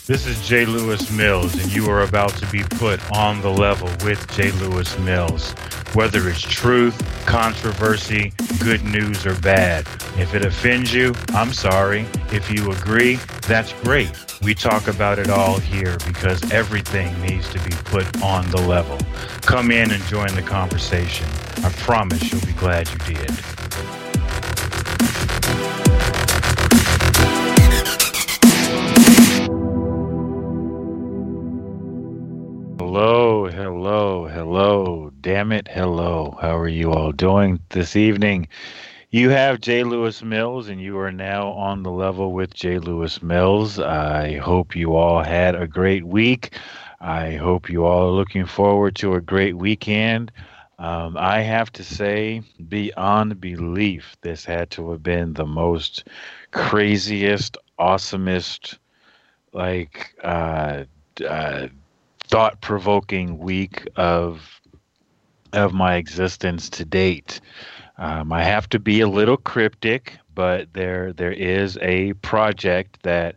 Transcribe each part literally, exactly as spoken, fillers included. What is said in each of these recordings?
This is J. Lewis Mills, and you are about to be put on the level with J. Lewis Mills. Whether it's truth, controversy, good news, or bad. If it offends you, I'm sorry. If you agree, that's great. We talk about it all here because everything needs to be put on the level. Come in and join the conversation. I promise you'll be glad you did. Hello, hello, hello. Damn it, hello. How are you all doing this evening? You have J. Lewis Mills, and you are now on the level with J. Lewis Mills. I hope you all had a great week. I hope you all are looking forward to a great weekend. Um, I have to say, beyond belief, this had to have been the most craziest, awesomest, like, uh, uh, thought-provoking week of of my existence to date. Um, I have to be a little cryptic, but there there is a project that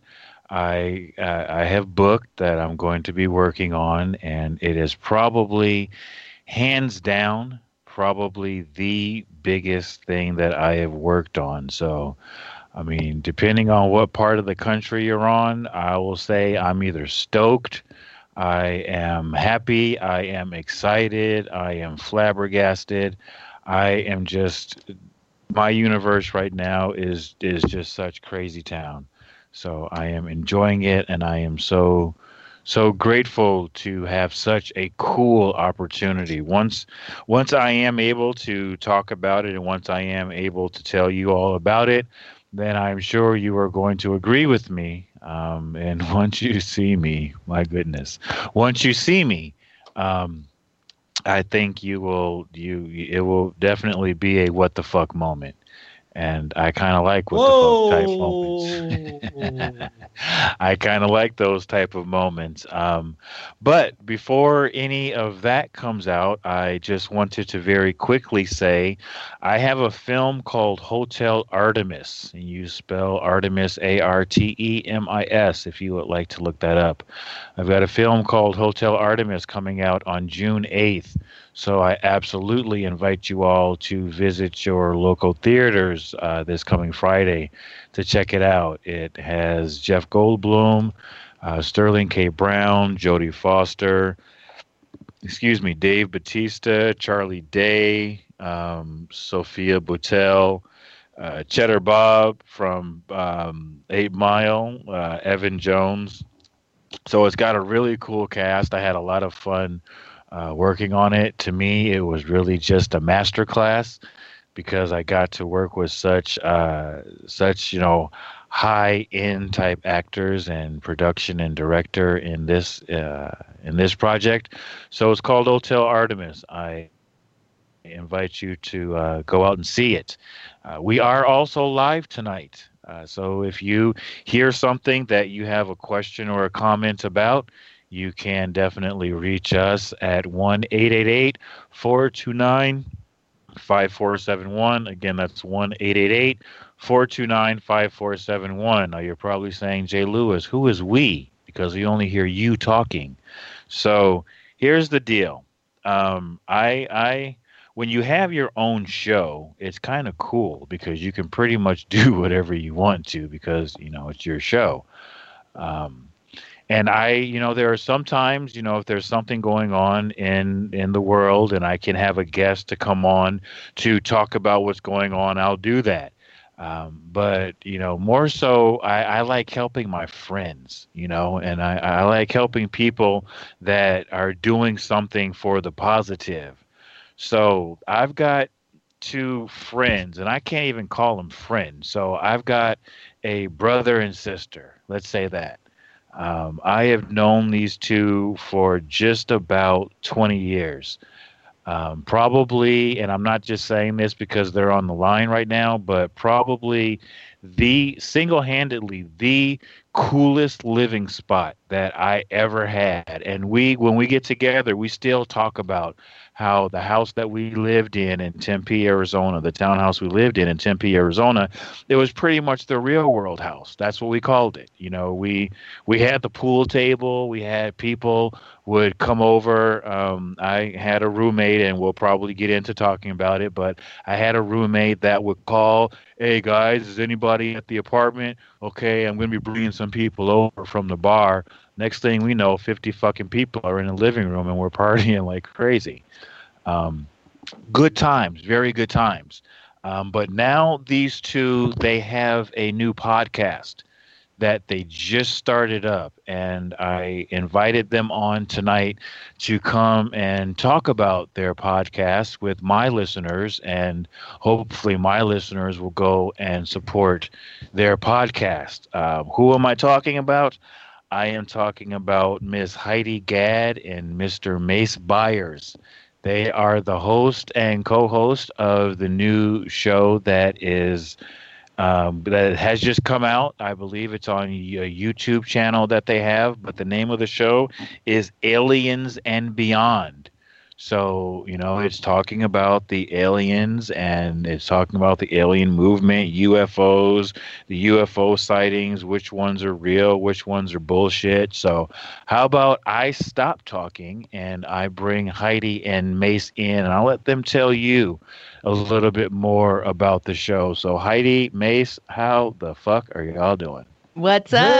I uh, I have booked that I'm going to be working on, and it is probably hands down probably the biggest thing that I have worked on. So, I mean, depending on what part of the country you're on, I will say I'm either stoked, I am happy, I am excited, I am flabbergasted. I am just my universe right now is is just such crazy town. So I am enjoying it, and I am so so grateful to have such a cool opportunity. Once once I am able to talk about it and once I am able to tell you all about it, then I'm sure you are going to agree with me. Um, and once you see me, my goodness, once you see me, um, I think you will you it will definitely be a what the fuck moment. And I kind of like what the fuck type moments. Whoa! I kind of like those type of moments. Um, but before any of that comes out, I just wanted to very quickly say I have a film called Hotel Artemis. And you spell Artemis A R T E M I S if you would like to look that up. I've got a film called Hotel Artemis coming out on June eighth. So I absolutely invite you all to visit your local theaters uh, this coming Friday to check it out. It has Jeff Goldblum, uh, Sterling K. Brown, Jodie Foster, excuse me, Dave Batista, Charlie Day, um, Sophia Boutelle, uh, Cheddar Bob from um, Eight Mile, uh, Evan Jones. So it's got a really cool cast. I had a lot of fun uh, working on it. To me, it was really just a master class because I got to work with such uh, such you know high end type actors and production and director in this uh, in this project. So it's called Hotel Artemis. I invite you to uh, go out and see it. Uh, we are also live tonight. Uh, so if you hear something that you have a question or a comment about, you can definitely reach us at one eight eight eight, four two nine, five four seven one. Again, that's one eight eight eight, four two nine, five four seven one. Now you're probably saying, Jay Lewis, who is we? Because we only hear you talking. So here's the deal. Um, I, I, when you have your own show, it's kind of cool because you can pretty much do whatever you want to because, you know, it's your show. Um, and I, you know, there are sometimes, you know, if there's something going on in in the world and I can have a guest to come on to talk about what's going on, I'll do that. Um, but you know, more so, I, I like helping my friends, you know, and I, I like helping people that are doing something for the positive. So I've got two friends, and I can't even call them friends. So I've got a brother and sister. Let's say that. Um, I have known these two for just about twenty years. Um, probably, and I'm not just saying this because they're on the line right now, but probably the single handedly the coolest living spot that I ever had. And we, when we get together, we still talk about how the house that we lived in in Tempe, Arizona, the townhouse we lived in in Tempe, Arizona, it was pretty much the real world house. That's what we called it. You know, we we had the pool table, we had people would come over. Um, I had a roommate, and we'll probably get into talking about it, but I had a roommate that would call, "Hey guys, is anybody at the apartment? Okay, I'm going to be bringing some people over from the bar." Next thing we know, fifty fucking people are in the living room and we're partying like crazy. Um, good times, very good times. Um, but now these two, they have a new podcast that they just started up, and I invited them on tonight to come and talk about their podcast with my listeners, and hopefully my listeners will go and support their podcast. Uh, who am I talking about? I am talking about Miss Heidi Gadd and Mister Mace Byers. They are the host and co-host of the new show that is um, that has just come out. I believe it's on a YouTube channel that they have, but the name of the show is Aliens and Beyond. So, you know, it's talking about the aliens, and it's talking about the alien movement, U F Os, the U F O sightings, which ones are real, which ones are bullshit. So how about I stop talking and I bring Heidi and Mace in, and I'll let them tell you a little bit more about the show. So Heidi, Mace, how the fuck are y'all doing? What's up?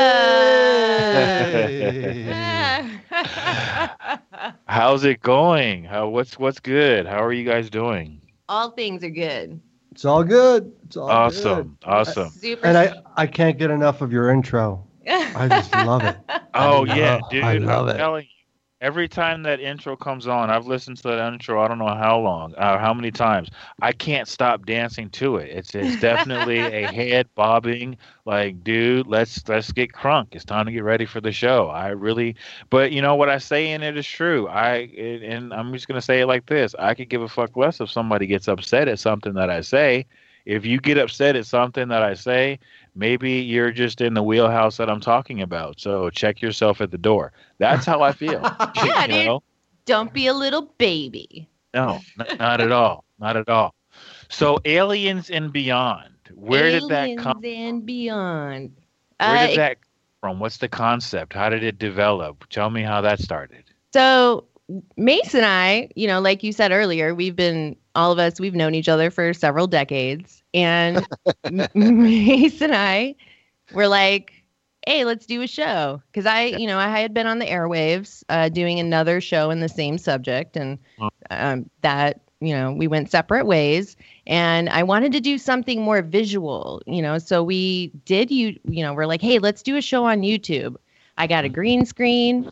Hey. How's it going? How what's what's good? How are you guys doing? All things are good. It's all good. It's all Awesome. good. Awesome. Super. And I, I can't get enough of your intro. I just love it. Oh I yeah, love- dude. I love I'm it. telling you. Every time that intro comes on, I've listened to that intro, I don't know how long, uh, how many times. I can't stop dancing to it. It's it's definitely a head bobbing, like, dude, let's let's get crunk. It's time to get ready for the show. I really, but you know what I say in it is true. I it, and I'm just gonna say it like this: I could give a fuck less if somebody gets upset at something that I say. If you get upset at something that I say, maybe you're just in the wheelhouse that I'm talking about. So check yourself at the door. That's how I feel. Yeah, You dude. know? Don't be a little baby. No, n- not at all. Not at all. So Aliens and Beyond. Where did that come? Aliens and beyond. Where Uh, did that come from? What's the concept? How did it develop? Tell me how that started. So Mace and I, you know, like you said earlier, we've been all of us, we've known each other for several decades, and M- Mace and I were like, "Hey, let's do a show." Because I, you know, I had been on the airwaves uh, doing another show in the same subject, and um, that, you know, we went separate ways. And I wanted to do something more visual, you know, so we did. You, you know, we're like, "Hey, let's do a show on YouTube." I got a green screen.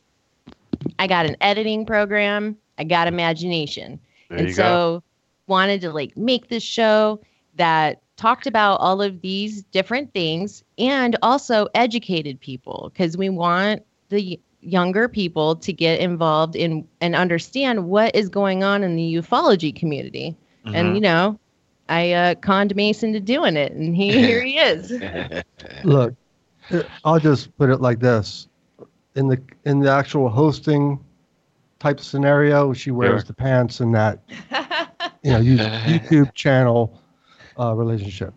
I got an editing program. I got imagination. There and you so go. wanted to like make this show that talked about all of these different things and also educated people, because we want the younger people to get involved in and understand what is going on in the ufology community. Mhm. And, you know, I uh, conned Mason to doing it, and he, here he is. Look, uh, I'll just put it like this. In the in the actual hosting type scenario, she wears Sure. the pants in that, you know, you- YouTube channel uh, relationship.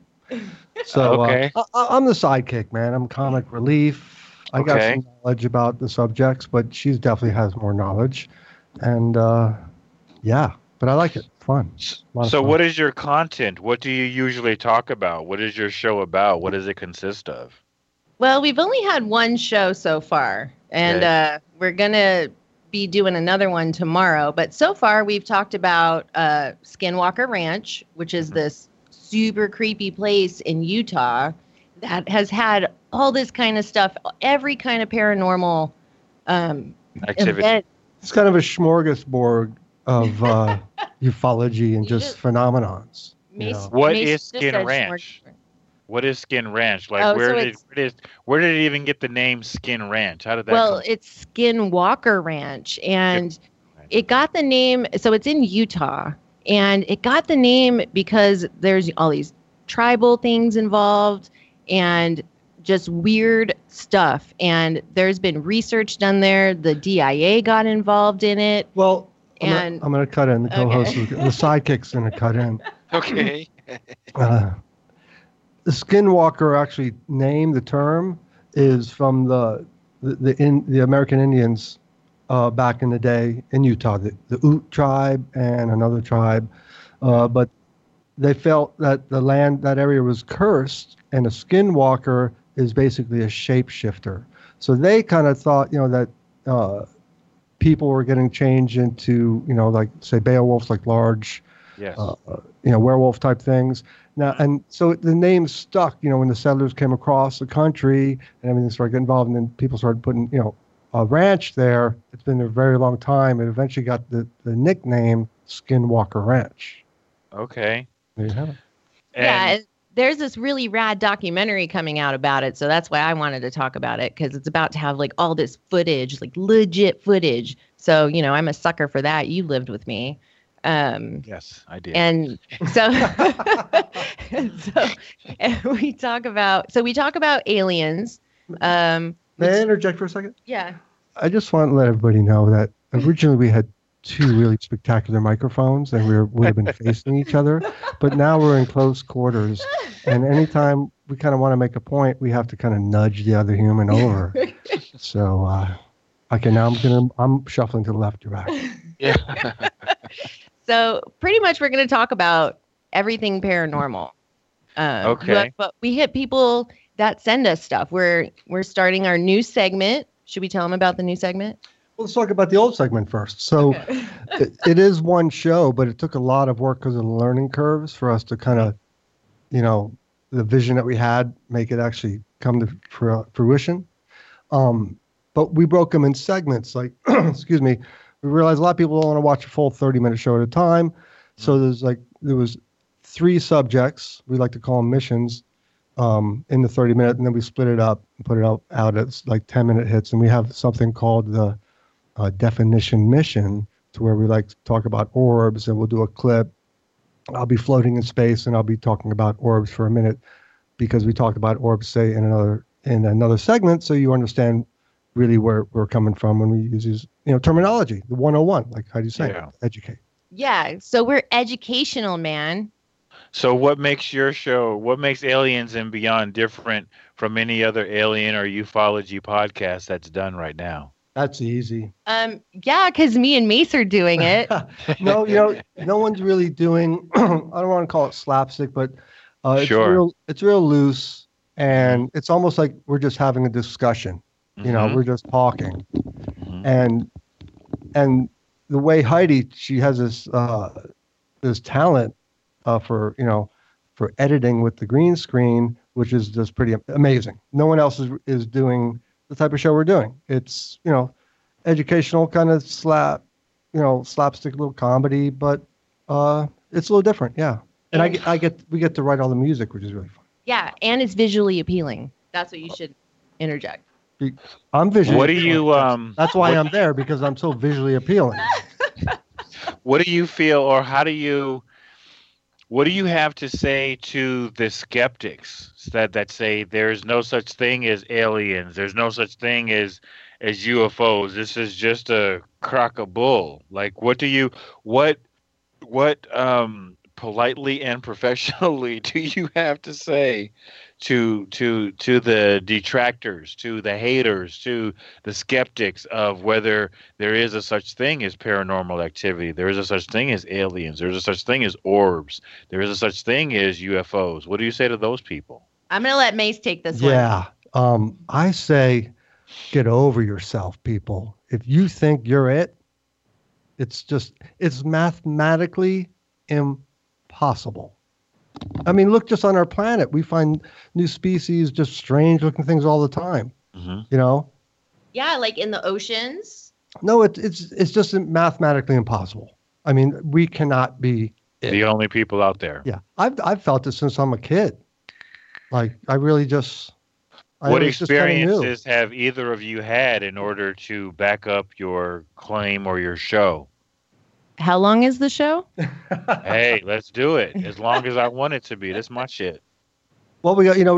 So Okay. uh, I, I'm the sidekick, man. I'm comic relief. I got Okay. some knowledge about the subjects, but she definitely has more knowledge. And uh, yeah, but I like it. Fun. Lot of So fun. what is your content? What do you usually talk about? What is your show about? What does it consist of? Well, we've only had one show so far, and Okay. uh, we're going to be doing another one tomorrow. But so far, we've talked about uh, Skinwalker Ranch, which is this super creepy place in Utah that has had all this kind of stuff, every kind of paranormal um, Activity. event. It's kind of a smorgasbord of uh, ufology and You just just- phenomenons. you Mace- know. What Mace is just Skin said Ranch? smorgasbord. What is Skin Ranch? Like Oh, where so did it's- where did where did it even get the name Skin Ranch? How did that Well, come? it's Skinwalker Ranch, and it got the name. So it's in Utah, and it got the name because there's all these tribal things involved, and just weird stuff. And there's been research done there. The D I A got involved in it. Well, I'm And- gonna, I'm gonna cut in. The co-host, Okay. the sidekick's gonna cut in. Okay. Uh, the Skinwalker actually name, the term, is from the the the, in, the American Indians uh, back in the day in Utah, the, the Ute tribe and another tribe, uh, but they felt that the land, that area was cursed, and a Skinwalker is basically a shapeshifter. So they kind of thought, you know, that uh, people were getting changed into, you know, like say Beowulfs, like large, Yes. uh, you know, werewolf type things. Now, and so the name stuck, you know, when the settlers came across the country and everything started getting involved, and then people started putting, you know, a ranch there. It's been a very long time. It eventually got the, the nickname Skinwalker Ranch. Okay. There you have it. yeah, And- and there's this really rad documentary coming out about it. So that's why I wanted to talk about it, because it's about to have like all this footage, like legit footage. So, you know, I'm a sucker for that. You lived with me. Um, Yes, I did. and so, so and we talk about, so we talk about aliens. Um, May I which- interject for a second? yeah. I just want to let everybody know that originally we had two really spectacular microphones and we were, would have been facing each other, but now we're in close quarters. And anytime we kind of want to make a point, we have to kind of nudge the other human over. So, uh, okay, now I'm gonna I'm shuffling to the left. You're back. Yeah. So pretty much we're going to talk about everything paranormal. Um, Okay. But, but we hit people that send us stuff. We're we're starting our new segment. Should we tell them about the new segment? Well, let's talk about the old segment first. So, it, it is one show, but it took a lot of work because of the learning curves for us to kind of, you know, the vision that we had, make it actually come to fru- fruition. Um, but we broke them in segments. Like, excuse me, we realized a lot of people don't want to watch a full thirty minute show at a time. So there's like, there was three subjects. We like to call them missions um, in the thirty minute. And then we split it up and put it out, out as like ten minute hits. And we have something called the uh, definition mission, to where we like to talk about orbs, and we'll do a clip. I'll be floating in space and I'll be talking about orbs for a minute, because we talked about orbs, say, in another in another segment, so you understand really where we're coming from when we use these, you know, terminology, the one oh one, like how do you say Yeah. it? Educate. Yeah. So we're educational, man. So what makes your show, what makes Aliens and Beyond different from any other alien or ufology podcast that's done right now? That's easy. Um, yeah, because me and Mace are doing it. No, you know, no one's really doing, I don't want to call it slapstick, but uh, it's Sure. real, it's real loose, and it's almost like we're just having a discussion. You know, Mhm. we're just talking. Mhm. And and the way Heidi, she has this uh, this talent uh, for, you know, for editing with the green screen, which is just pretty amazing. No one else is is doing the type of show we're doing. It's, you know, educational, kind of slap, you know, slapstick little comedy, but uh, it's a little different, yeah. And I, get- I get we get to write all the music, which is really fun. Yeah, and it's visually appealing. That's what you should interject. I'm visually. What do appealing. you um That's why what- I'm there, because I'm so visually appealing. what do you feel, or how do you what do you have to say to the skeptics that that say there's no such thing as aliens, there's no such thing as as U F Os, this is just a crock of bull? Like, what do you what what um politely and professionally do you have to say to to to the detractors, to the haters, to the skeptics of whether there is a such thing as paranormal activity, there is a such thing as aliens, there is a such thing as orbs, there is a such thing as U F Os? What do you say to those people? I'm gonna let Mace take this one. Yeah. Um, I say get over yourself, people. If you think you're it, it's just, it's mathematically impossible. I mean, look just on our planet. We find new species, just strange looking things all the time, Mm-hmm. you know? Yeah, like in the oceans. No, it, it's, it's just mathematically impossible. I mean, we cannot be it. The only people out there. Yeah. I've, I've felt it since I'm a kid. Like, I really just, I What was just kinda new. experiences have either of you had in order to back up your claim or your show? How long is the show? Hey, let's do it. As long as I want it to be. That's my shit. Well, we got, you know, we got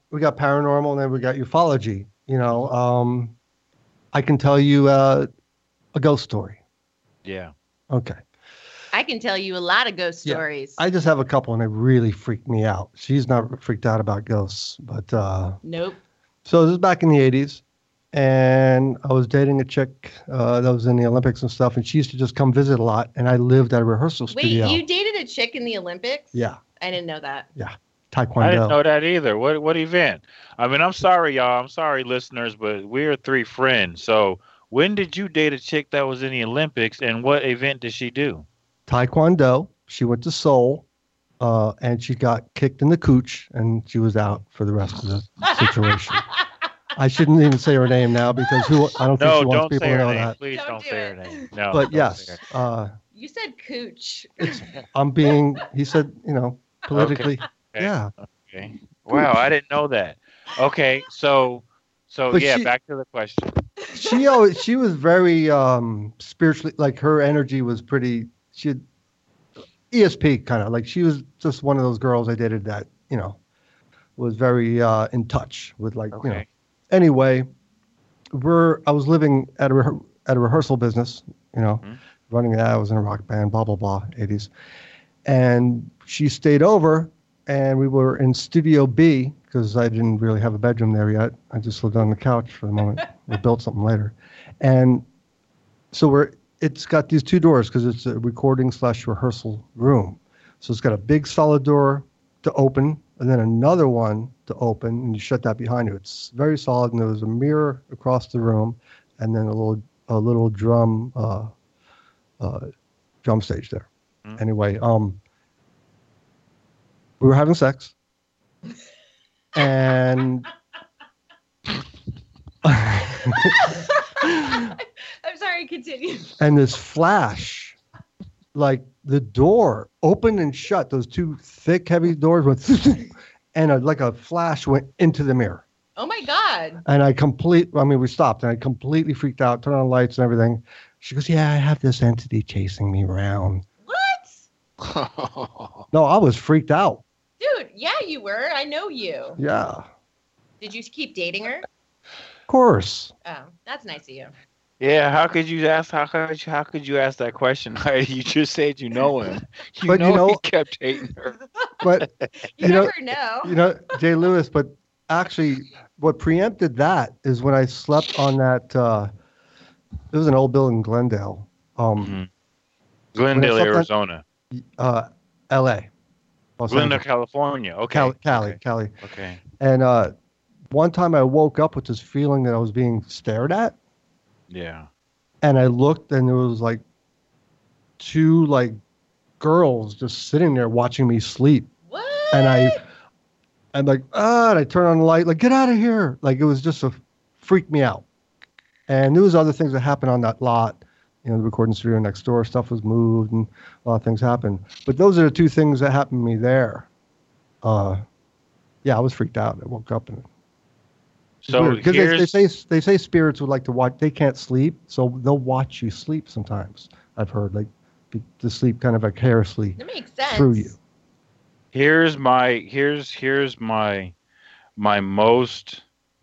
we got paranormal, and then we got ufology. You know, um, I can tell you uh, a ghost story. Yeah. Okay. I can tell you a lot of ghost Yeah. stories. I just have a couple, and they really freaked me out. She's not freaked out about ghosts, but uh, Nope. so this is back in the eighties, and I was dating a chick uh, that was in the Olympics and stuff, and she used to just come visit a lot, and I lived at a rehearsal Wait, studio. you dated a chick in the Olympics? Yeah, I didn't know that. Taekwondo. I didn't know that either. What what event? I mean, I'm sorry, y'all. I'm sorry, listeners, but we're three friends. So when did you date a chick that was in the Olympics, and what event did she do? Taekwondo. She went to Seoul, uh, and she got kicked in the cooch, and she was out for the rest of the situation. I shouldn't even say her name now because who I don't think No, she wants don't people say to her know name. that. Please Don't don't do say her it. name. No. But don't say yes, her uh, You said cooch. it's I'm being. He said, you know, politically. Okay. Yeah. Okay. Wow, I didn't know that. Okay, so so But yeah, she- back to the question. She always she was very um spiritually, like her energy was pretty. She had E S P kind of like she was just one of those girls I dated that you know was very uh in touch with like you know. Okay. Anyway, we're I was living at a rehe- at a rehearsal business, you know, Mhm. running that. I was in a rock band, blah blah blah, eighties, and she stayed over, and we were in Studio B because I didn't really have a bedroom there yet. I just lived on the couch for the moment. We built something later, and so we're it's got these two doors because it's a recording slash rehearsal room. So it's got a big solid door to open, and then another one to open, and you shut that behind you. It's very solid, and there was a mirror across the room, and then a little a little drum uh, uh, drum stage there. Mm. Anyway, um, we were having sex, and I'm sorry, continue. and this flash, like the door opened and shut. Those two thick, heavy doors went, and a, like a flash went into the mirror. Oh my God. And I complete. I mean, we stopped, and I completely freaked out. Turned on the lights and everything. She goes, "Yeah, I have this entity chasing me around." What? No, I was freaked out. Dude, yeah, you were. I know you. Yeah, Did you keep dating her? of course. Oh, that's nice of you. Yeah, how could you ask? How could you, how could you ask that question? You just said you know him. You But know, you know- he kept hating her. But You, You know- never know. you know, Jay Lewis. But actually, what preempted that is when I slept on that. Uh, it was an old building in Glendale, um, Mhm. Glendale, When I slept on- Arizona. uh, L A, Los Glendale, Angeles. California. Okay. Cali, Cali, Okay. Cali. Okay. And uh, one time I woke up with this feeling that I was being stared at, Yeah. and I looked, and there was like two like girls just sitting there watching me sleep, What? and I, I'm like, ah, and I turn on the light, like, get out of here, like it was just a freaked me out. And there was other things that happened on that lot, you know, the recording studio next door, stuff was moved, and a lot of things happened. But those are the two things that happened to me there. Uh, yeah, I was freaked out. I woke up and So because they, here's they say they say spirits would like to watch. They can't sleep, so they'll watch you sleep. Sometimes I've heard like be- to sleep kind of vicariously That makes sense. through you. here's my here's here's my my most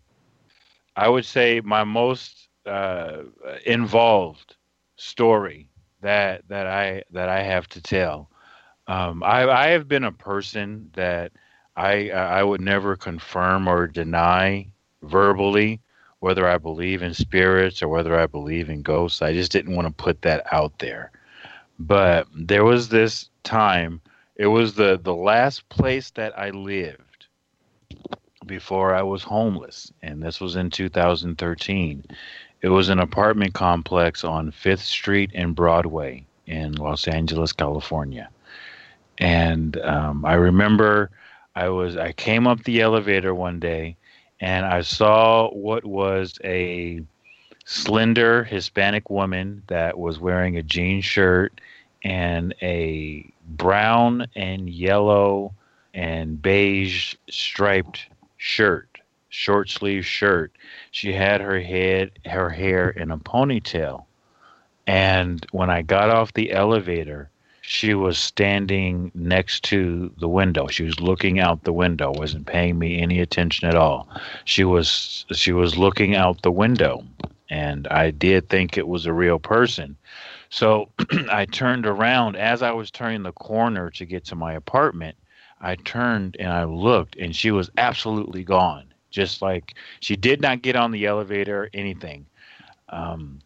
I would say my most uh, involved story that that I that I have to tell. Um, I I have been a person that I I would never confirm or deny verbally whether I believe in spirits or whether I believe in ghosts. I just didn't want to put that out there. But there was this time, it was the the last place that I lived before I was homeless, and this was in two thousand thirteen. It was an apartment complex on Fifth Street and Broadway in Los Angeles, California. And um, I remember I was I came up the elevator one day, and I saw what was a slender Hispanic woman that was wearing a jean shirt and a brown and yellow and beige striped shirt, short sleeve shirt. She had her head, her hair in a ponytail. And when I got off the elevator, She was standing next to the window. She was looking out the window, wasn't paying me any attention at all. She was she was looking out the window, and I did think it was a real person. So I turned around as I was turning the corner to get to my apartment. I turned and I looked, and she was absolutely gone. Just like she did not get on the elevator or anything. Um,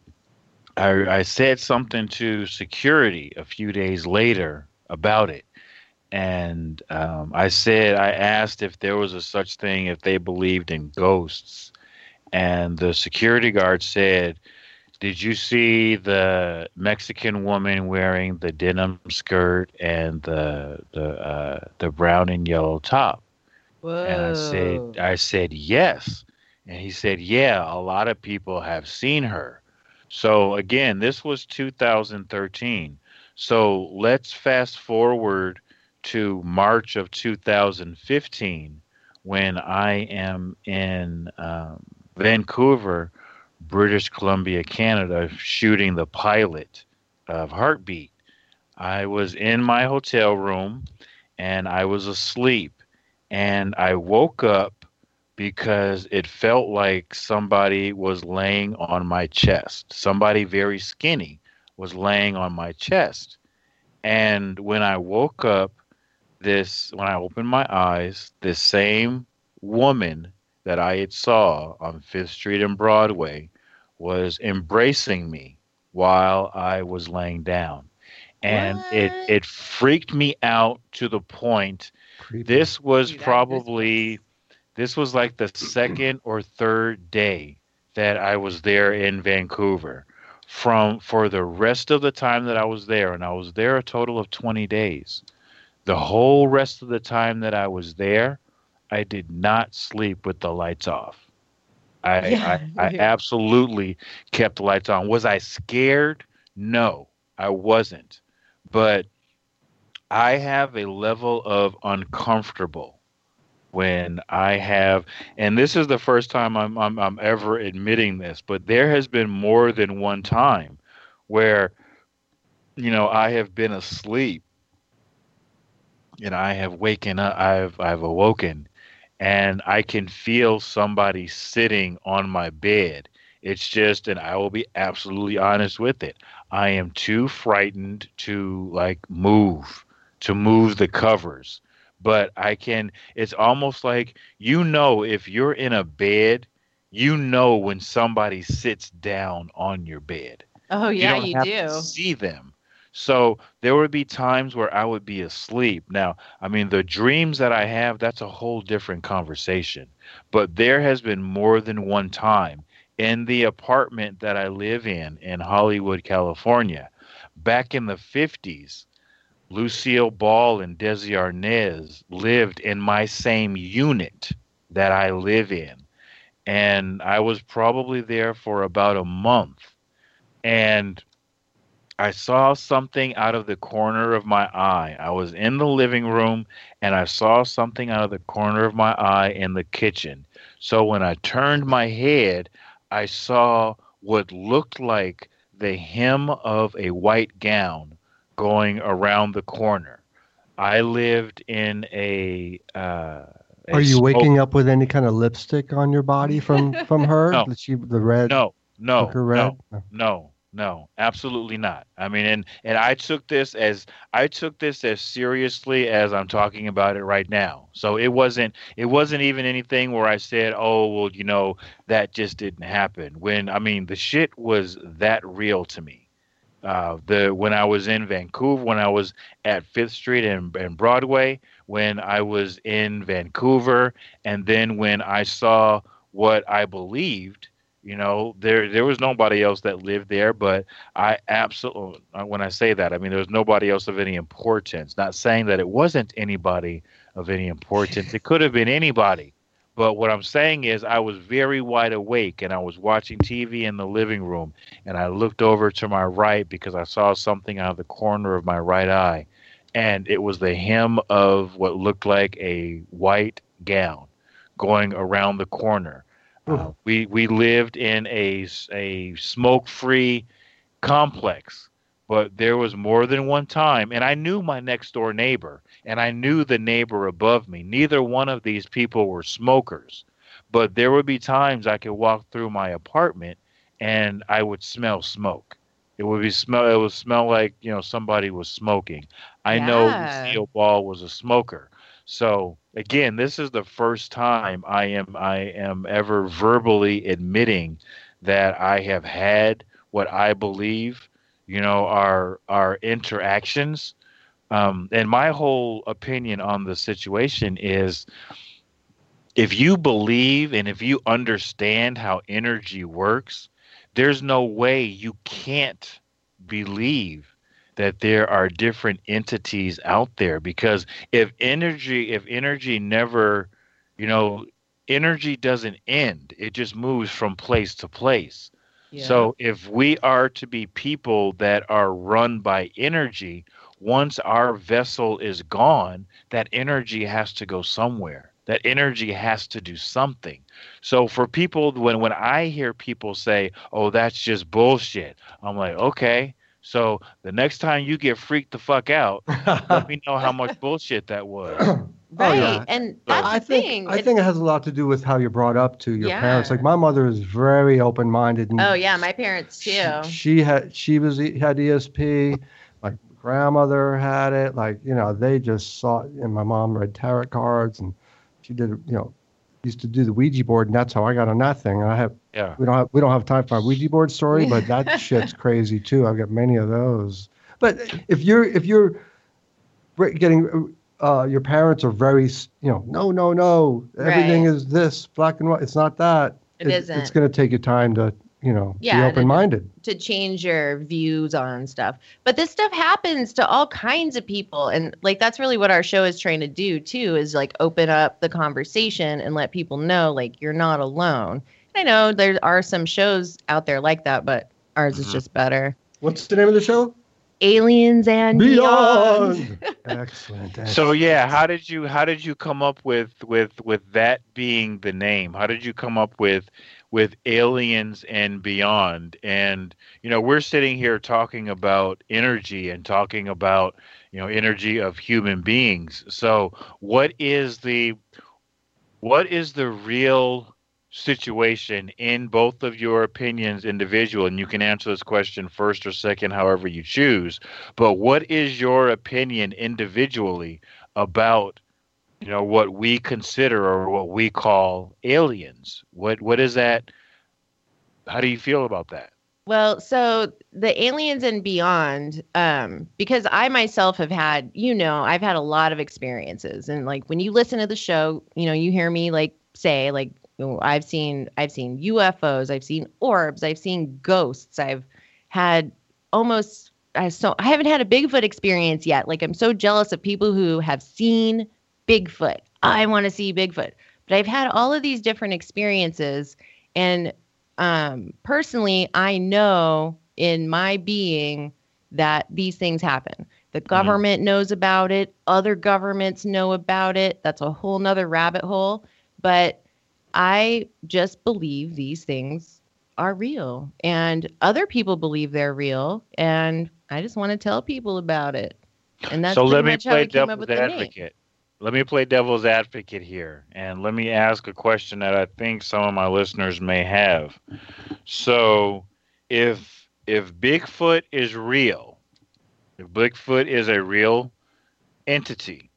I, I said something to security a few days later about it. And um, I said, I asked if there was a such thing, if they believed in ghosts. And the security guard said, did you see the Mexican woman wearing the denim skirt and the the uh, the brown and yellow top? Whoa. And I said, I said yes. And he said, yeah, a lot of people have seen her. So again, this was two thousand thirteen. So let's fast forward to March of two thousand fifteen when I am in um, Vancouver, British Columbia, Canada, shooting the pilot of Heartbeat. I was in my hotel room and I was asleep, and I woke up because it felt like somebody was laying on my chest. Somebody very skinny was laying on my chest. And when I woke up, this when I opened my eyes, this same woman that I had saw on Fifth Street and Broadway was embracing me while I was laying down. And What? it it freaked me out to the point. Creepy. This was Dude, I- probably this was like the second or third day that I was there in Vancouver. From for the rest of the time that I was there, and I was there a total of twenty days. The whole rest of the time that I was there, I did not sleep with the lights off. I, Yeah. I, I absolutely kept the lights on. Was I scared? No, I wasn't. But I have a level of uncomfortable when I have, and this is the first time I'm, I'm I'm ever admitting this, but there has been more than one time where, you know, I have been asleep and I have waken up, I've I've awoken, and I can feel somebody sitting on my bed. It's just, and I will be absolutely honest with it, I am too frightened to like move, to move the covers. But I can, it's almost like, you know, if you're in a bed, you know when somebody sits down on your bed. Oh You yeah, don't you have do. to see them. So there would be times where I would be asleep. Now, I mean, the dreams that I have, that's a whole different conversation. But there has been more than one time in the apartment that I live in in Hollywood, California, back in the fifties. Lucille Ball and Desi Arnaz lived in my same unit that I live in. And I was probably there for about a month. And I saw something out of the corner of my eye. I was in the living room and I saw something out of the corner of my eye in the kitchen. So when I turned my head, I saw what looked like the hem of a white gown going around the corner. I lived in a. Uh, a Are you smoke- waking up with any kind of lipstick on your body from from her? No. Did she the red? No, no, Liquor red? no, no, no, absolutely not. I mean, and and I took this as I took this as seriously as I'm talking about it right now. So it wasn't it wasn't even anything where I said, "Oh, well, you know, that just didn't happen." When I mean, the shit was that real to me. Uh, the when I was in Vancouver, when I was at Fifth Street and, and Broadway, when I was in Vancouver, and then when I saw what I believed, you know, there there was nobody else that lived there, but I absolutely, when I say that, I mean there was nobody else of any importance. Not saying that it wasn't anybody of any importance. It could have been anybody. But what I'm saying is I was very wide awake and I was watching T V in the living room and I looked over to my right because I saw something out of the corner of my right eye. And it was the hem of what looked like a white gown going around the corner. Uh, we we lived in a, a smoke-free complex, But there was more than one time, and I knew my next door neighbor, and I knew the neighbor above me. Neither one of these people were smokers, but there would be times I could walk through my apartment and I would smell smoke. It would be smell. It would smell like, you know, somebody was smoking. I know Yeah. Lucille Ball was a smoker. So again, this is the first time I am I am ever verbally admitting that I have had what I believe, you know, are are interactions. Um, and my whole opinion on the situation is, if you believe and if you understand how energy works, there's no way you can't believe that there are different entities out there. Because if energy, if energy never, you know, energy doesn't end, it just moves from place to place. Yeah. So if we are to be people that are run by energy, once our vessel is gone, that energy has to go somewhere. That energy has to do something. So for people, when when I hear people say, "Oh, that's just bullshit," I'm like, okay. So the next time you get freaked the fuck out, let me know how much bullshit that was. Right. yeah. And that's I the think thing. I It's- think it has a lot to do with how you're brought up to your parents. Yeah. Like my mother is very open-minded. And oh yeah, my parents too. she, she had she was had E S P. My grandmother had it. Like, you know, they just saw it. And my mom read tarot cards, and she did, you know, used to do the Ouija board, and that's how I got on that thing. And I have Yeah. we don't have we don't have time for my Ouija board story, but that shit's crazy too. I've got many of those. But if you're if you're re- getting uh, your parents are very, you know, no, no, no, everything Right. is this black and white. It's not that. It It- isn't. It's going to take you time to, you know, Yeah, be to- open-minded. to change your views on stuff. But this stuff happens to all kinds of people. And like that's really what our show is trying to do too, is like open up the conversation and let people know like you're not alone. I know there are some shows out there like that, but ours is Mhm. just better. What's the name of the show? Aliens and Beyond. Excellent. So yeah, how did you how did you come up with with with that being the name? How did you come up with with Aliens and Beyond? And you know, we're sitting here talking about energy and talking about, you know, energy of human beings. So what is the what is the real situation in both of your opinions individual? And you can answer this question first or second, however you choose. But what is your opinion individually about, you know, what we consider or what we call aliens? What what is that? How do you feel about that? Well, so the Aliens and Beyond, um, because I myself have had, you know, I've had a lot of experiences, and like when you listen to the show, you know, you hear me like say, like, you know, I've seen, I've seen U F Os, I've seen orbs, I've seen ghosts, I've had almost, I so I haven't had a Bigfoot experience yet. Like I'm so jealous of people who have seen Bigfoot. I want to see Bigfoot, but I've had all of these different experiences, and um, personally, I know in my being that these things happen. The government knows about it. Other governments know about it. That's a whole nother rabbit hole. But I just believe these things are real, and other people believe they're real. And I just want to tell people about it. And that's So pretty let me much how play we came up devil's with the name. advocate. Let me play devil's advocate here, and let me ask a question that I think some of my listeners may have. So, if if Bigfoot is real, if Bigfoot is a real entity,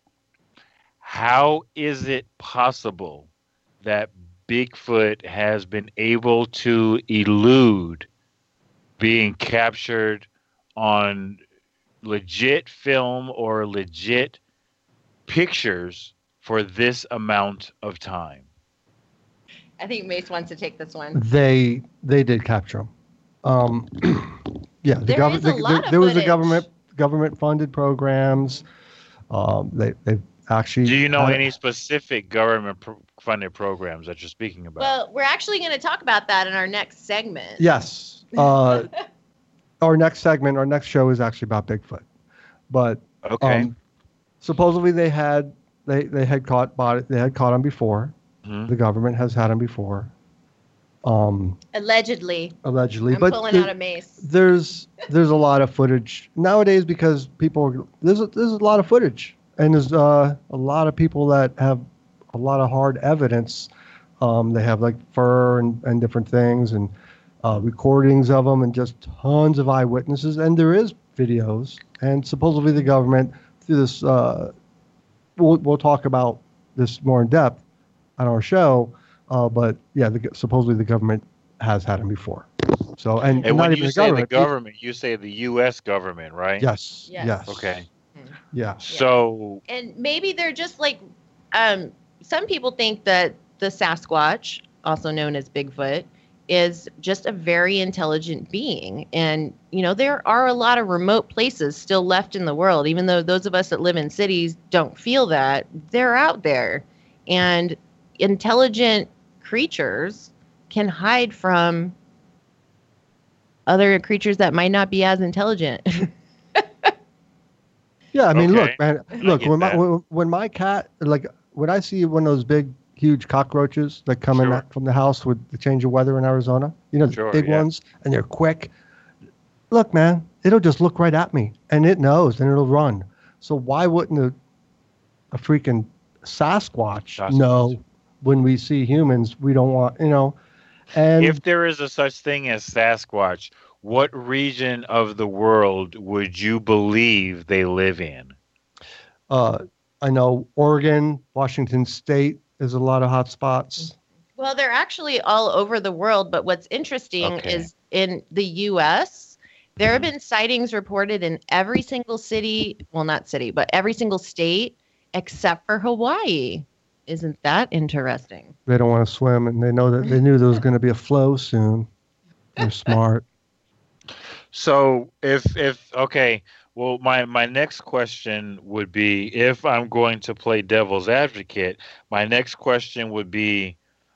how is it possible that Bigfoot has been able to elude being captured on legit film or legit pictures for this amount of time? I think Mace wants to take this one. They they did capture them. Um, yeah, the There gov- is a the- lot the- of there was a footage. government government funded programs. Um, they they actually. Do you know had- any specific government pro- funded programs that you're speaking about? Well, we're actually going to talk about that in our next segment. Yes. Uh, our next segment, our next show is actually about Bigfoot, but okay. um, supposedly they had they they had caught body they had caught him before. Mhm. The government has had him before. Um, Allegedly. allegedly, I'm but pulling there- out a mace. there's there's a lot of footage nowadays because people there's a, there's a lot of footage, and there's uh, a lot of people that have a lot of hard evidence. Um, they have like fur and, and different things and uh, recordings of them and just tons of eyewitnesses. And there is videos, and supposedly the government through this. Uh, we'll we'll talk about this more in depth on our show. Uh, but yeah, the, supposedly the government has had them before. So and, And not when even you the say government. the government, you say the U S government, right? Yes. Yes. Yes. Okay. Yeah. So And maybe they're just like, um, some people think that the Sasquatch, also known as Bigfoot, is just a very intelligent being. And, you know, there are a lot of remote places still left in the world, even though those of us that live in cities don't feel that, they're out there. And intelligent creatures can hide from other creatures that might not be as intelligent. Yeah, I mean, Okay. look, man. Look, get when my that. when, when my cat, like, when I see one of those big, huge cockroaches that come Sure. in from the house with the change of weather in Arizona, you know, the Sure, big yeah. ones, and they're quick. Look, man, it'll just look right at me, and it knows, and it'll run. So why wouldn't a, a freaking Sasquatch, Sasquatch. know when we see humans we don't want, you know? And if there is a such thing as Sasquatch, what region of the world would you believe they live in? uh, I know Oregon, Washington State, there's a lot of hot spots. Well, they're actually all over the world, but what's interesting Okay. is in the U S, there have been sightings reported in every single city, well, not city, but every single state except for Hawaii. Isn't that interesting? They don't want to swim, and they know that they knew there was going to be a flow soon. They're smart. So if if okay, well my my next question would be, if I'm going to play devil's advocate, my next question would be,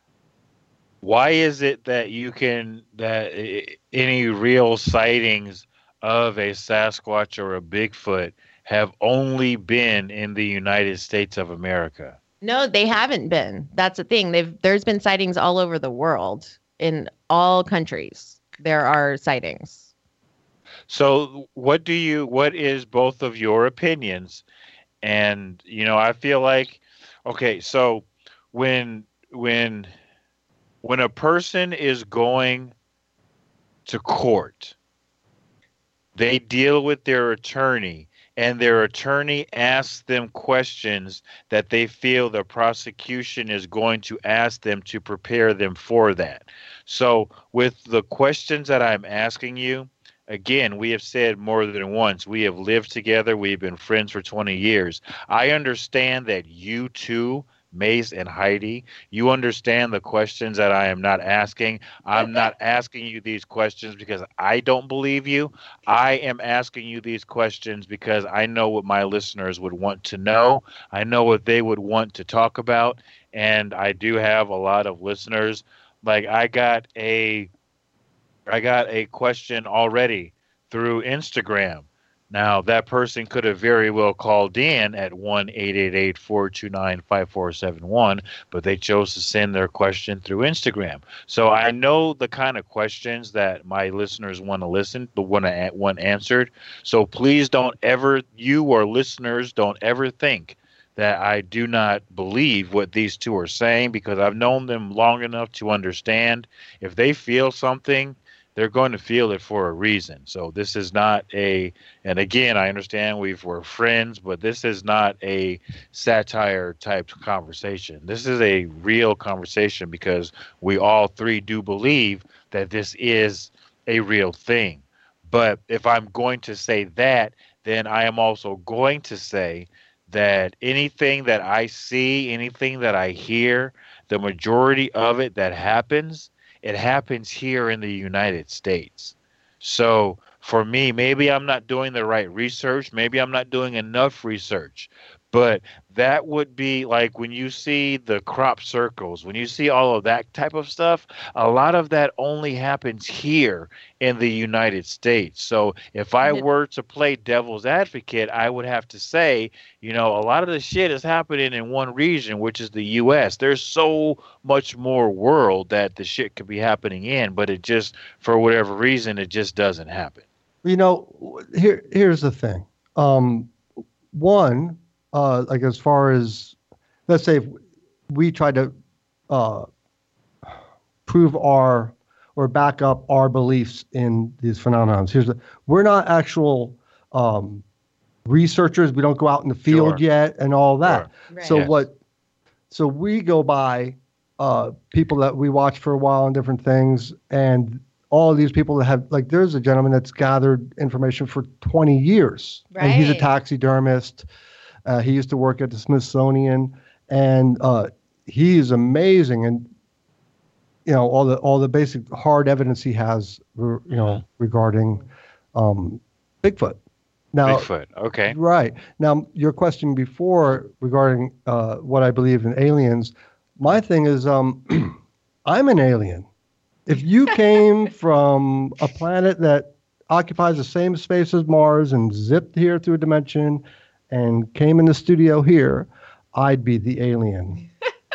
why is it that you can that i- any real sightings of a Sasquatch or a Bigfoot have only been in the United States of America? No, they haven't been. That's the thing. They've there's been sightings all over the world in all countries. There are sightings. So what do you what is both of your opinions? And you know, I feel like, okay, so when when when a person is going to court, they deal with their attorney, and their attorney asks them questions that they feel the prosecution is going to ask them to prepare them for that. So with the questions that I'm asking you, again, we have said more than once, we have lived together, we've been friends for twenty years. I understand that you too, Mace and Heidi, you understand the questions that I am not asking. I'm not asking you these questions because I don't believe you. I am asking you these questions because I know what my listeners would want to know. I know what they would want to talk about. And I do have a lot of listeners. Like I got a I got a question already through Instagram. Now, that person could have very well called in at one eight eight eight, four two nine, five four seven one, but they chose to send their question through Instagram. So I know the kind of questions that my listeners want to listen, but want to want answered. So please don't ever, you or listeners, don't ever think that I do not believe what these two are saying, because I've known them long enough to understand if they feel something, they're going to feel it for a reason. So this is not a, and again, I understand we've, we're friends, but this is not a satire type conversation. This is a real conversation because we all three do believe that this is a real thing. But if I'm going to say that, then I am also going to say that anything that I see, anything that I hear, the majority of it that happens, it happens here in the United States. So for me, maybe I'm not doing the right research. Maybe I'm not doing enough research. But that would be like when you see the crop circles, when you see all of that type of stuff, a lot of that only happens here in the United States. So if I were to play devil's advocate, I would have to say, you know, a lot of the shit is happening in one region, which is the U S. There's so much more world that the shit could be happening in, but it just, for whatever reason, it just doesn't happen. You know, here here's the thing. Um, one, uh, like as far as, let's say, if we try to uh, prove our or back up our beliefs in these phenomena. Here's the, we're not actual um, researchers. We don't go out in the field Sure. yet and all that. Sure. Right. So Yes. what? So we go by uh, people that we watch for a while and different things, and all of these people that have, like, there's a gentleman that's gathered information for twenty years, and he's a Right. taxidermist. Uh, he used to work at the Smithsonian, and uh, he is amazing. And you know, all the all the basic hard evidence he has, you know, regarding um, Bigfoot. Now, Bigfoot. Okay. right now, your question before regarding uh, what I believe in aliens. My thing is, um, I'm an alien. If you came from a planet that occupies the same space as Mars and zipped here through a dimension and came in the studio here, I'd be the alien.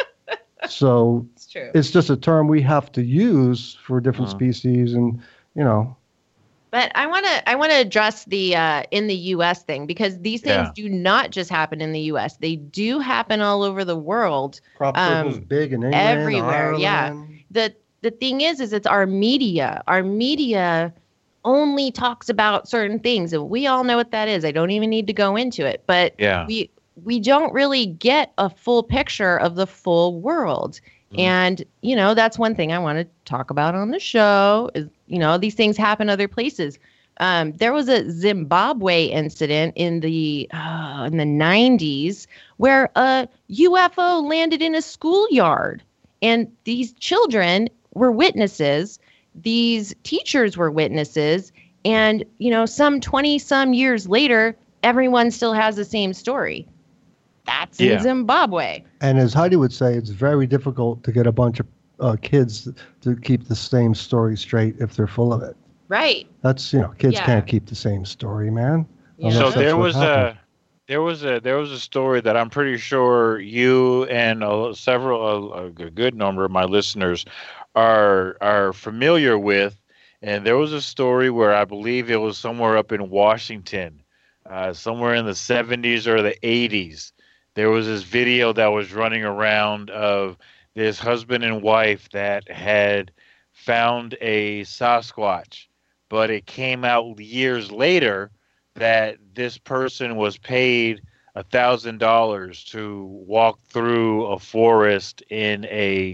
So It's true. it's just a term we have to use for different Uh-huh. species, and you know. But I want to I want to address the uh, in the U S thing, because these things Yeah. do not just happen in the U S. They do happen all over the world. Crop Um, circles big in England, everywhere, yeah. Ireland. The the thing is is it's our media. Our media only talks about certain things, and we all know what that is. I don't even need to go into it, but Yeah. we we don't really get a full picture of the full world. Mhm. And, you know, that's one thing I want to talk about on the show is, you know, these things happen other places. Um, there was a Zimbabwe incident in the uh, in the nineties where a U F O landed in a schoolyard, and these children were witnesses. These teachers were witnesses, and, you know, some twenty some years later, everyone still has the same story. That's Yeah. in Zimbabwe. And as Heidi would say, it's very difficult to get a bunch of uh, kids to keep the same story straight if they're full of it. Right. That's, you know, kids Yeah. can't keep the same story, man. Yeah. Unless So that's there what was happened. a there was a there was a story that I'm pretty sure you and uh, several a, a good number of my listeners are are familiar with, and there was a story where I believe it was somewhere up in Washington, uh, somewhere in the seventies or the eighties. There was this video that was running around of this husband and wife that had found a Sasquatch, but it came out years later that this person was paid a thousand dollars to walk through a forest in a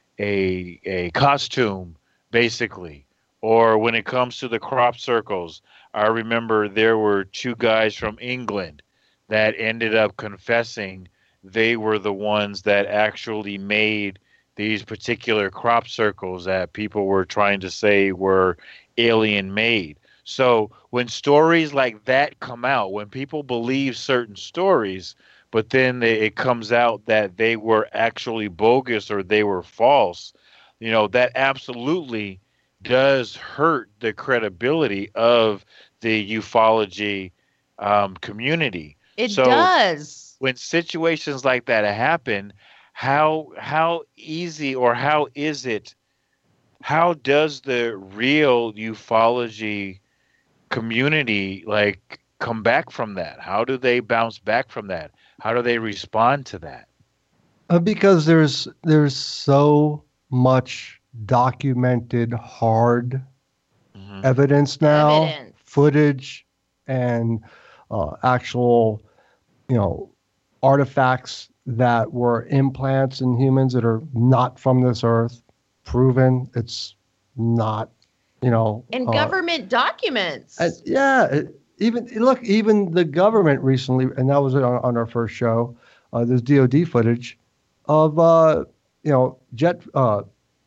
a a costume, basically. Or when it comes to the crop circles, I remember there were two guys from England that ended up confessing they were the ones that actually made these particular crop circles that people were trying to say were alien made. So when stories like that come out, when people believe certain stories, but then they, it comes out that they were actually bogus or they were false, you know, that absolutely does hurt the credibility of the ufology um, community. It So- does. When situations like that happen, how how easy or how is it? How does the real ufology community like come back from that? How do they bounce back from that? How do they respond to that? Uh, because there's there's so much documented hard Mhm. evidence now, Evidence. footage, and uh, actual, you know, artifacts that were implants in humans that are not from this earth, proven it's not, you know. And uh, government documents. and yeah, it, even look, even the government recently, and that was on, on our first show. Uh, there's D O D footage of uh, you know jet uh,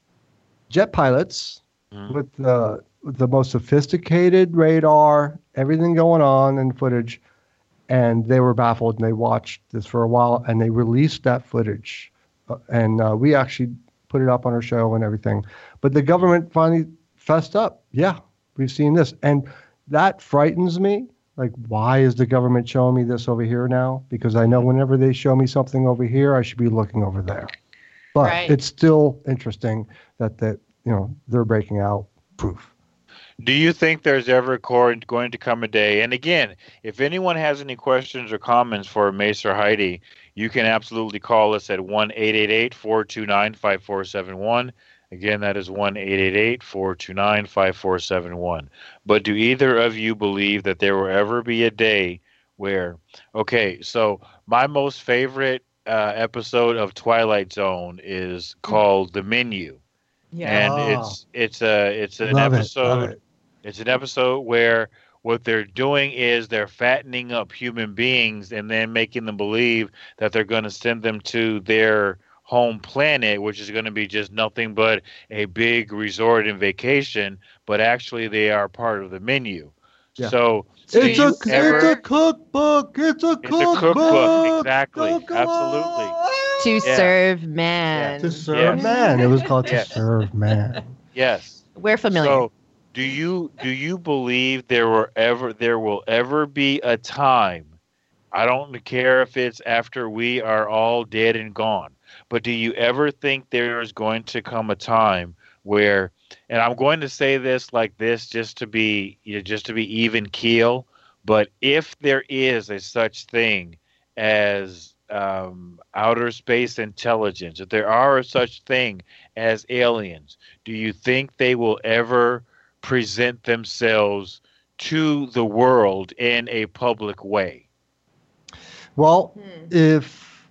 jet pilots Mhm. with the with the most sophisticated radar, everything going on in footage, and they were baffled, and they watched this for a while, and they released that footage, uh, and uh, we actually put it up on our show and everything. But the government finally fessed up. Yeah, we've seen this, and that frightens me. Like, why is the government showing me this over here now? Because I know whenever they show me something over here, I should be looking over there. But Right. it's still interesting that that you know they're breaking out proof. Do you think there's ever cor- going to come a day? And again, if anyone has any questions or comments for Mace or Heidi, you can absolutely call us at one eight eight eight, four two nine, five four seven one. Again, that is one eight eight eight, four two nine, five four seven one. But do either of you believe that there will ever be a day where, okay, so my most favorite uh, episode of Twilight Zone is called The Menu. Yeah. And Ah. it's it's a it's an Love it, episode love it. it's an episode where what they're doing is they're fattening up human beings and then making them believe that they're going to send them to their home planet, which is going to be just nothing but a big resort and vacation, but actually they are part of the menu. Yeah. So So do It's you a you it's ever- a cookbook. It's a It's a cookbook. cookbook, exactly, Cookbook. absolutely. To Yeah. serve man. To serve Yes. man. It was called Yes. To Serve Man. Yes. We're familiar. So, do you do you believe there will ever there will ever be a time? I don't care if it's after we are all dead and gone, but do you ever think there is going to come a time where, and I'm going to say this like this just to be you know, just to be even keel, but if there is a such thing as um, outer space intelligence, if there are a such thing as aliens, do you think they will ever present themselves to the world in a public way? Well, Hmm. if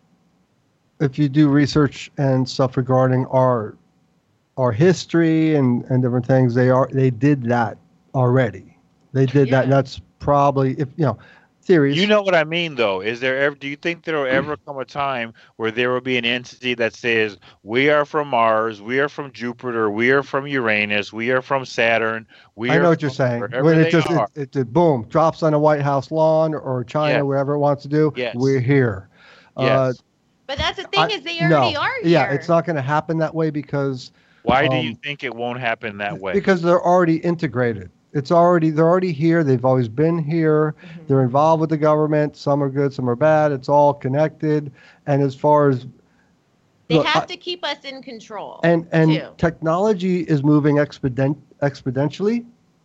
if you do research and stuff regarding our our history and, and different things, they are they did that already. They did that, and Yeah. that's probably if you know theories. You know what I mean, though. Is there ever? Do you think there will ever come a time where there will be an entity that says we are from Mars, we are from Jupiter, we are from Uranus, we are from Saturn, we I are know what you're from saying. wherever When it they just it, are. it, it boom drops on a White House lawn or China, Yes. wherever it wants to do. Yes. We're here. Yes. But that's the thing I- is they already no. are here. Yeah, it's not going to happen that way because Why do you um, think it won't happen that way? because they're already integrated. It's already they're already here. They've always been here. Mhm. They're involved with the government. Some are good, some are bad. It's all connected. And as far as They look, have I- to keep us in control. and and too. technology is moving expedent exponentially.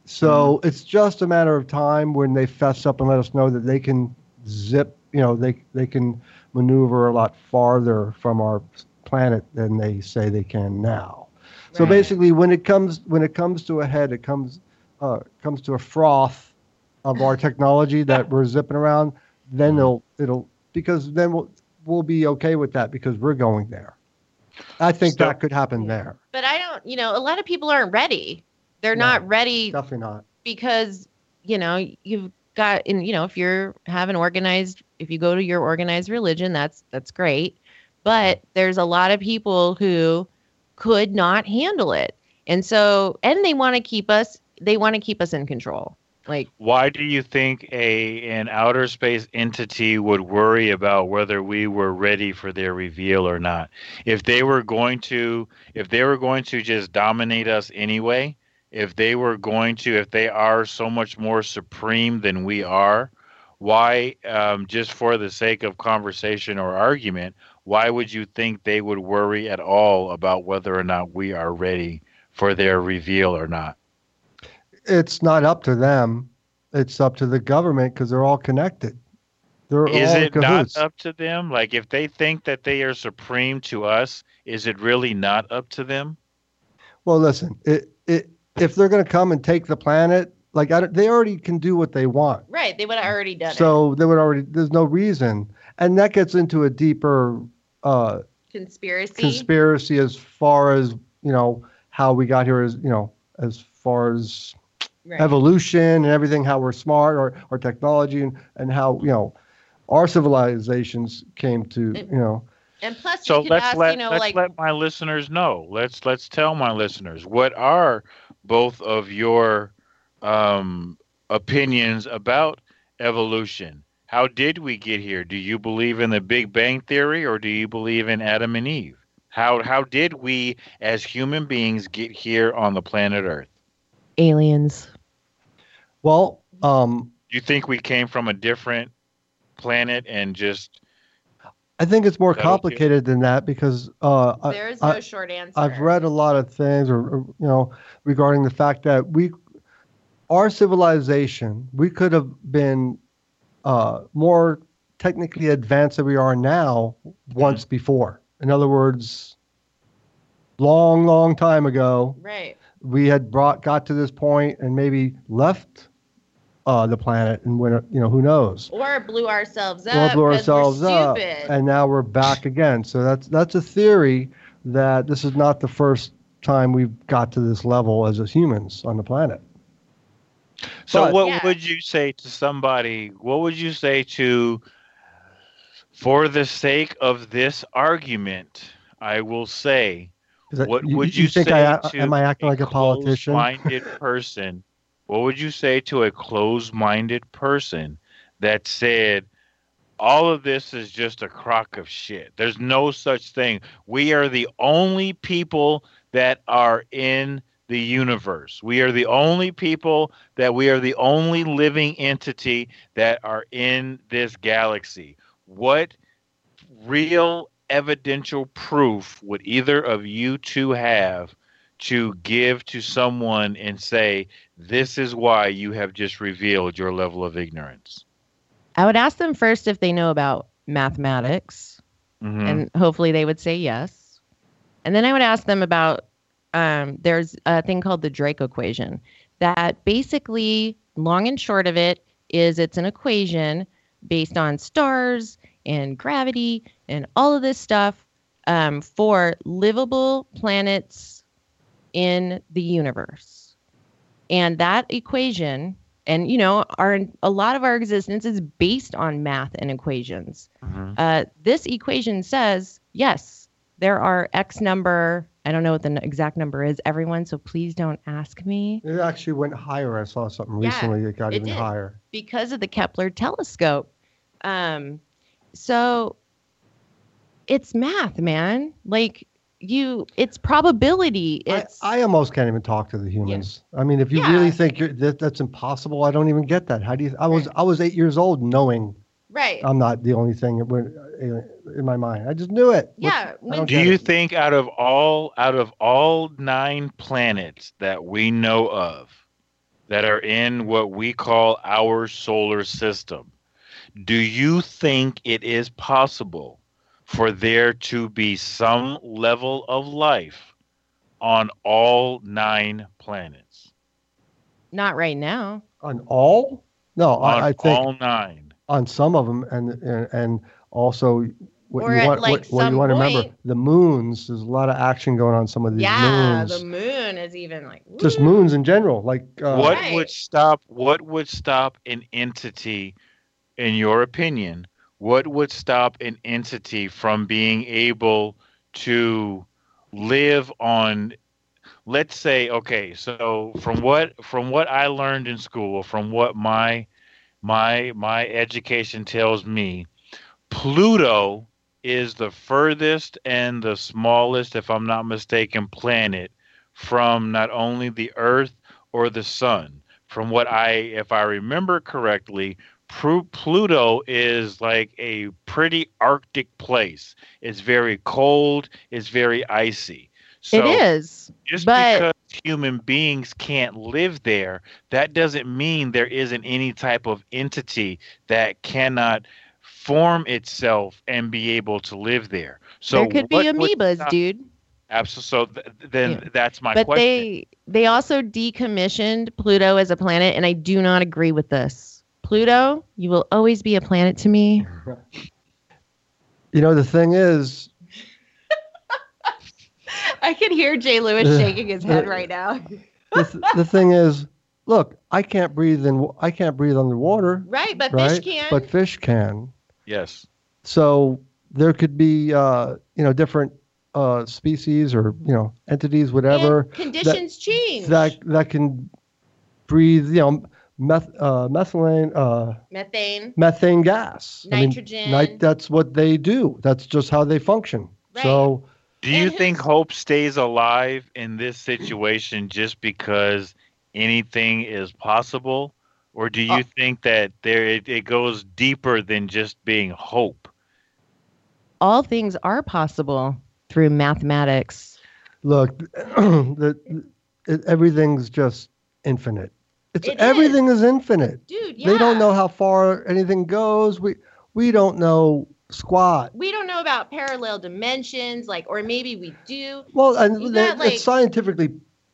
So it's just a matter of time when they fess up and let us know that they can zip. You know, they they can maneuver a lot farther from our planet than they say they can now. So Right. basically, when it comes when it comes to a head, it comes uh, comes to a froth of our technology that we're zipping around. Then it'll it'll because then we'll we'll be okay with that because we're going there. I think So- that could happen there. But I don't, you know, a lot of people aren't ready. They're No, not ready Definitely not. because, you know, you've got in, you know, if you're have an organized, if you go to your organized religion, that's that's great. But there's a lot of people who could not handle it. And so, and they want to keep us, they want to keep us in control. Like, Why do you think a an outer space entity would worry about whether we were ready for their reveal or not? If they were going to if they were going to just dominate us anyway, if they were going to if they are so much more supreme than we are, why um, just for the sake of conversation or argument, why would you think they would worry at all about whether or not we are ready for their reveal or not? It's not up to them. It's up to the government because they're all connected. They're Is all it not cahoots. up to them? Like, if they think that they are supreme to us, is it really not up to them? Well, listen, it, it, if they're going to come and take the planet, like I don't, they already can do what they want. right, they would have already done So they would already. There's no reason, and that gets into a deeper uh, it. Conspiracy. conspiracy as far as you know how we got here. As you know, as far as Right. evolution and everything, how we're smart, or or technology, and and how you know our civilizations came to you know. And plus, So you could let's ask, let you know, let's like, let my listeners know. Let's let's tell my listeners what are both of your um, opinions about evolution. How did we get here? Do you believe in the Big Bang Theory or do you believe in Adam and Eve? How how did we as human beings get here on the planet Earth? Aliens. Well, um, Do you think we came from a different planet and just I think it's more Is that okay? complicated than that because uh, I- There's I, no short answer. I've read a lot of things, or, or you know, regarding the fact that we, our civilization, we could have been uh, more technically advanced than we are now once before. In other words, long, long time ago, Right. we had brought got to this point and maybe left uh, the planet, and when you know, who knows? Or blew ourselves up. Or blew 'cause ourselves we're up, stupid. and now we're back again. So that's that's a theory that this is not the first time we've got to this level as humans on the planet. So But- what Yeah. would you say to somebody? What would you say to, for the sake of this argument, I will say, Is that- what would you, think say I to am I acting like a politician? closed-minded person? What would you say to a closed-minded person that said, all of this is just a crock of shit? There's no such thing. We are the only people that are in the universe. We are the only people that we are the only living entity that are in this galaxy. What real evidential proof would either of you two have to give to someone and say, this is why you have just revealed your level of ignorance? I would ask them first if they know about mathematics, Mhm. and hopefully they would say yes. And then I would ask them about, um, there's a thing called the Drake equation that basically, long and short of it, is it's an equation based on stars and gravity and all of this stuff um, for livable planets in the universe. And that equation, and you know, our a lot of our existence is based on math and equations. Mhm. Uh, this equation says, yes, there are X number. I don't know what the n- exact number is, everyone, so please don't ask me. It actually went higher. I saw something Yeah, recently that got it even did. higher. Because of the Kepler telescope. Um, so it's math, man. Like you, it's probability. I, It's I almost can't even talk to the humans. I mean, if you Yeah. really think you're, that that's impossible, I don't even get that. How do you? I was Right. I was eight years old knowing right. I'm not the only thing that went uh, in my mind. I just knew it. What- yeah. I when- don't Do get you it. think out of all out of all nine planets that we know of that are in what we call our solar system, do you think it is possible for there to be some level of life on all nine planets? Not right now. On all? No, On I, I think all nine. on some of them, and and, and also what Or you at, want, like, what, what some you want to remember, point- the moons. There's a lot of action going on. Some of these Yeah, moons, the moon is even like just woo. moons in general. Like uh, What Right. would stop what would stop an entity, in your opinion, what would stop an entity from being able to live on, let's say, okay, so from what from what I learned in school, from what my my my education tells me, Pluto is the furthest and the smallest, if I'm not mistaken, planet from not only the Earth or the Sun. From what I, if I remember correctly, Pru- Pluto is like a pretty Arctic place. It's very cold. It's very icy. So It is. just but- because human beings can't live there, that doesn't mean there isn't any type of entity that cannot form itself and be able to live there. So there could be what would amoebas, stop- dude. Absolutely. So th- then Yeah. that's my But question. they they also decommissioned Pluto as a planet, and I do not agree with this. Pluto, you will always be a planet to me. you know, the thing is, I can hear Jay Lewis Uh, shaking his head uh, right now. the, th- the thing is, look, I can't breathe in. I can't breathe underwater, Right, but right? fish can. But fish can. Yes. So there could be, uh, you know, different uh, species or you know entities, whatever, And conditions change. that that can breathe. You know, meth, uh, methylene, uh, Methane, methane gas. nitrogen. I mean, nit- that's what they do. That's just how they function. Right. So, Do you And think who's- hope stays alive in this situation just because anything is possible? Or do you Uh, think that there it, it goes deeper than just being hope? all things are possible through mathematics. look, the, it, everything's just infinite. It's It everything is. infinite. Dude, yeah. They don't know how far anything goes. We we don't know squat. We don't know about parallel dimensions, like, or maybe we do. Well, and You they- got, like- it's scientifically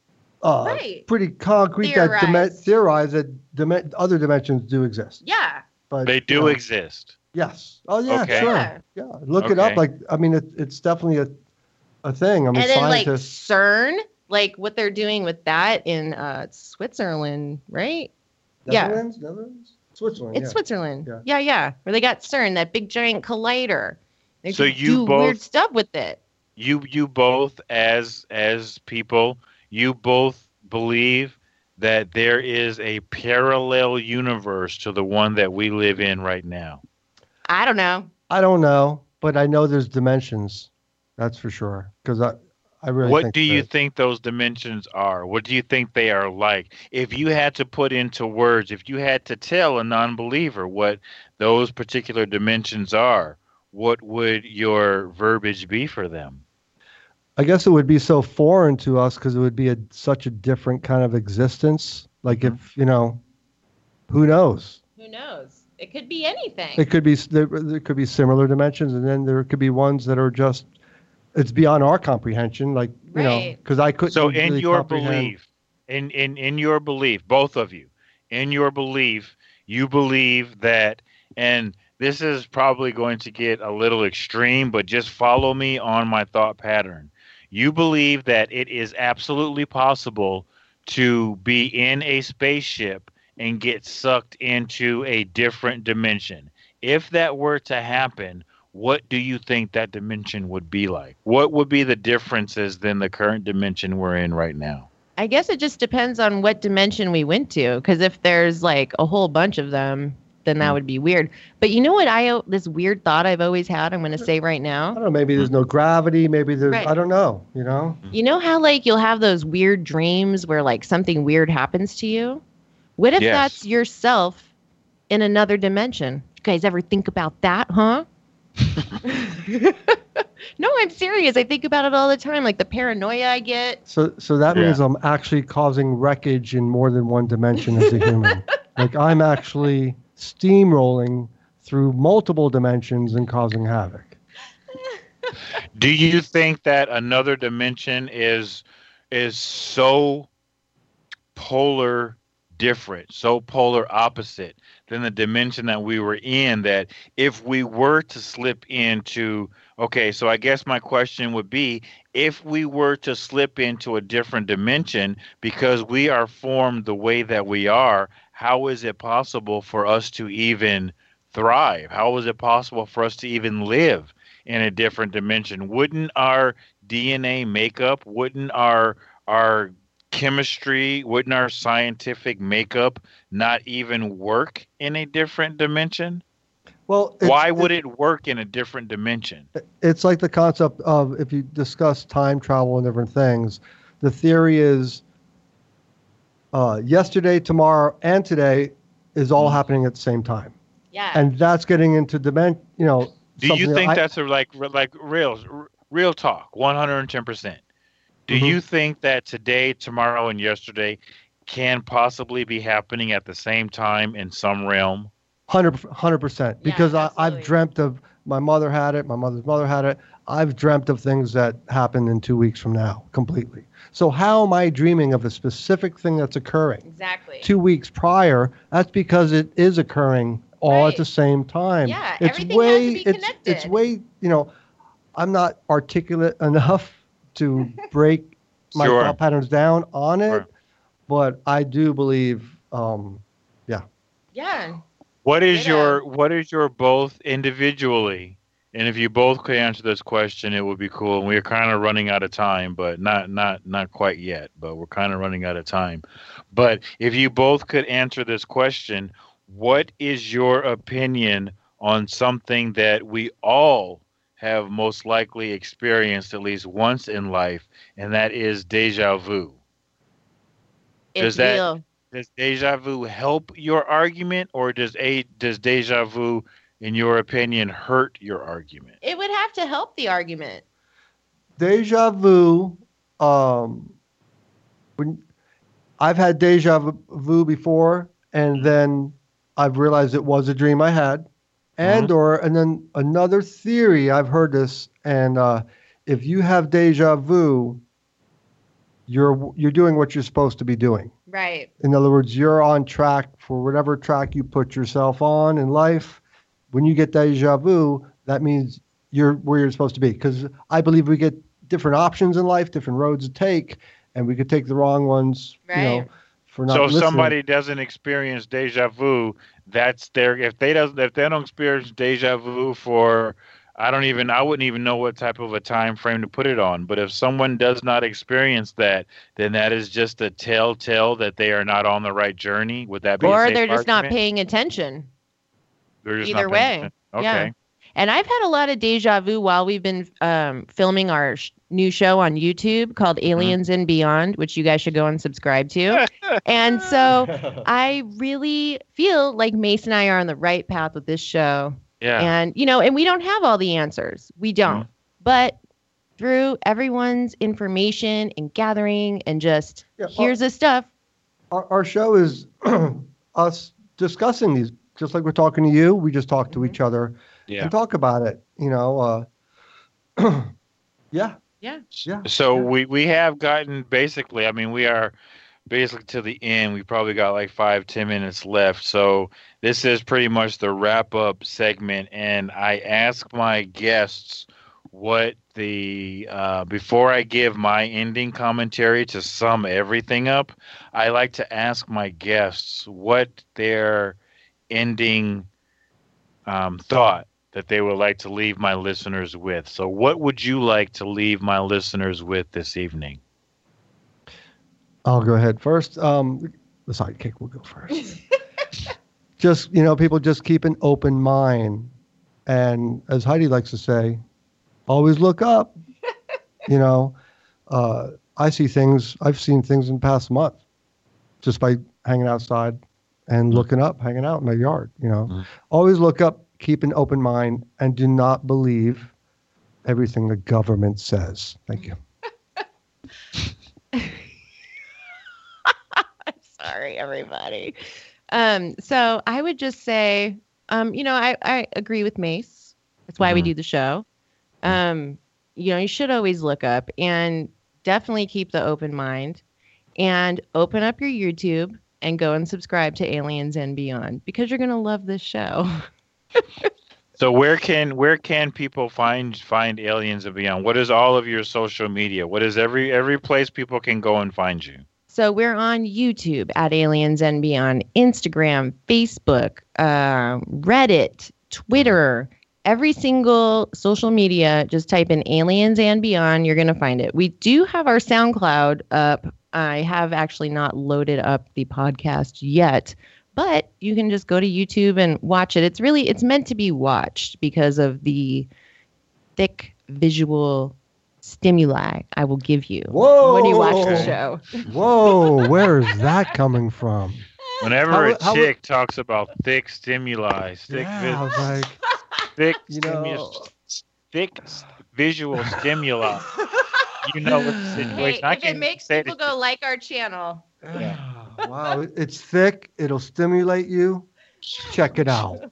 uh, Right. pretty concrete that dim- Theorized. theorize that dim- other dimensions do exist. Yeah. But They you do know, exist. Yes. Oh yeah, Okay. sure. Yeah. Yeah. Look it up. Okay. Like I mean, it, it's definitely a a thing. I mean, And then like scientists. CERN, like what they're doing with that in uh, Switzerland, right? yeah. Netherlands, Netherlands, Switzerland. It's yeah. Switzerland. Yeah. Yeah. yeah, Where they got CERN, that big giant collider. They So just you do weird both- stuff with it. You you both as as people, you both believe that there is a parallel universe to the one that we live in right now. I don't know. I don't know, but I know there's dimensions. That's for sure. Because I, I really. What think do you there is. think those dimensions are? What do you think they are like? If you had to put into words, if you had to tell a non-believer what those particular dimensions are, what would your verbiage be for them? I guess it would be so foreign to us because it would be a such a different kind of existence. Like Mm-hmm. if you know, who knows? Who knows? It could be anything. It could be there, there could be similar dimensions, and then there could be ones that are just it's beyond our comprehension. Like you know, Right. because I couldn't. So in really your comprehend- belief, in, in, in your belief, both of you, in your belief, you believe that, and this is probably going to get a little extreme, but just follow me on my thought pattern. You believe that it is absolutely possible to be in a spaceship and get sucked into a different dimension. If that were to happen, what do you think that dimension would be like? What would be the differences than the current dimension we're in right now? I guess it just depends on what dimension we went to. Because if there's like a whole bunch of them, then that Mm. would be weird. But you know what? I this weird thought I've always had. I'm going to say right I now. don't know. Maybe there's no gravity. Maybe there's. Right. I don't know. You know. You know how like you'll have those weird dreams where like something weird happens to you? What if Yes. that's yourself in another dimension? You guys ever think about that, huh? No, I'm serious. I think about it all the time, like the paranoia I get. So, so that Yeah. means I'm actually causing wreckage in more than one dimension as a human. Like I'm actually steamrolling through multiple dimensions and causing havoc. Do you think that another dimension is is so polar different, so polar opposite than the dimension that we were in, that if we were to slip into, okay, so I guess my question would be, if we were to slip into a different dimension because we are formed the way that we are, how is it possible for us to even thrive? How is it possible for us to even live in a different dimension? Wouldn't our D N A makeup, wouldn't our our chemistry, wouldn't our scientific makeup not even work in a different dimension? Well, it's, Why would it work in a different dimension? it's like the concept of if you discuss time travel and different things, the theory is uh, yesterday, tomorrow, and today is all Mhm. happening at the same time, Yeah. and that's getting into dimension. You know, Do something you that think I- that's a, like like real real talk, one hundred ten percent? Do Mhm. you think that today, tomorrow, and yesterday can possibly be happening at the same time in some realm? Hundred hundred percent. Yeah, Because I, absolutely. I've dreamt of my mother had it, my mother's mother had it. I've dreamt of things that happen in two weeks from now completely. So how am I dreaming of a specific thing that's occurring Exactly. two weeks prior? That's because it is occurring all Right. at the same time. Yeah, it's everything has way to be it's it's connected. way you know, I'm not articulate enough to break my Sure. thought patterns down on it, Sure. but I do believe um Yeah. What is Ditto. your what is your both individually And if you both could answer this question, it would be cool. And we're kind of running out of time, but not not not quite yet. But we're kind of running out of time. But if you both could answer this question, what is your opinion on something that we all have most likely experienced at least once in life, and that is deja vu? It's Does that real. does deja vu help your argument, or does a does deja vu, in your opinion, hurt your argument? It would have to help the argument. Deja vu. Um, when I've had deja vu before, and then I've realized it was a dream I had, and Mhm. or and then another theory. I've heard this, and uh, if you have deja vu, you're you're doing what you're supposed to be doing. Right. In other words, you're on track for whatever track you put yourself on in life. When you get deja vu, that means you're where you're supposed to be. Because I believe we get different options in life, different roads to take, and we could take the wrong ones, you know, Right. for not So if listening. somebody doesn't experience deja vu, that's their if they doesn't if they don't experience deja vu for I don't even I wouldn't even know what type of a time frame to put it on. But if someone does not experience that, then that is just a telltale that they are not on the right journey. Would that be a Or safe they're just not argument? paying attention. They're just either not paying way. attention. Okay. Yeah. And I've had a lot of deja vu while we've been um, filming our sh- new show on YouTube called Aliens and Beyond, which you guys should go and subscribe to. And so I really feel like Mace and I are on the right path with this show. Yeah. And, you know, and we don't have all the answers. We don't. But through everyone's information and gathering and just Yeah, here's the stuff. Our, our show is us discussing these, just like we're talking to you. We just talk to each other Yeah. and talk about it. You know, uh, yeah, Yeah. yeah. So yeah. we we have gotten basically, I mean, we are basically to the end. We probably got like five, ten minutes left. So this is pretty much the wrap up segment. And I ask my guests what the, uh, before I give my ending commentary to sum everything up, I like to ask my guests what their ending um, thought that they would like to leave my listeners with. So what would you like to leave my listeners with this evening? I'll go ahead first. Um, the sidekick will go first. Just, you know, people just keep an open mind. And as Heidi likes to say, always look up. You know, uh, I see things, I've seen things in the past month just by hanging outside and looking up, hanging out in my yard, you know. Mhm. Always look up, keep an open mind, and do not believe everything the government says. Thank you. Sorry, everybody. Um, so I would just say, um, you know, I, I agree with Mace. That's why we Mhm. do the show. Um, you know, you should always look up and definitely keep the open mind and open up your YouTube and go and subscribe to Aliens and Beyond because you're going to love this show. So where can where can people find find Aliens and Beyond? What is all of your social media? What is every every place people can go and find you? So we're on YouTube at Aliens and Beyond, Instagram, Facebook, uh, Reddit, Twitter, every single social media. Just type in Aliens and Beyond. You're going to find it. We do have our SoundCloud up. I have actually not loaded up the podcast yet, but you can just go to YouTube and watch it. It's really, it's meant to be watched because of the thick visual stimuli I will give you Whoa. when you watch the Okay. show. Whoa, where is that coming from? Whenever How- a how- chick talks about thick stimuli, thick, Yeah, I was vis- like, thick, you stimu- know, thick s- visual stimuli, you know what the situation. I if it can't makes say people this. go like our channel. wow, it- it's thick. It'll stimulate you. Check it out.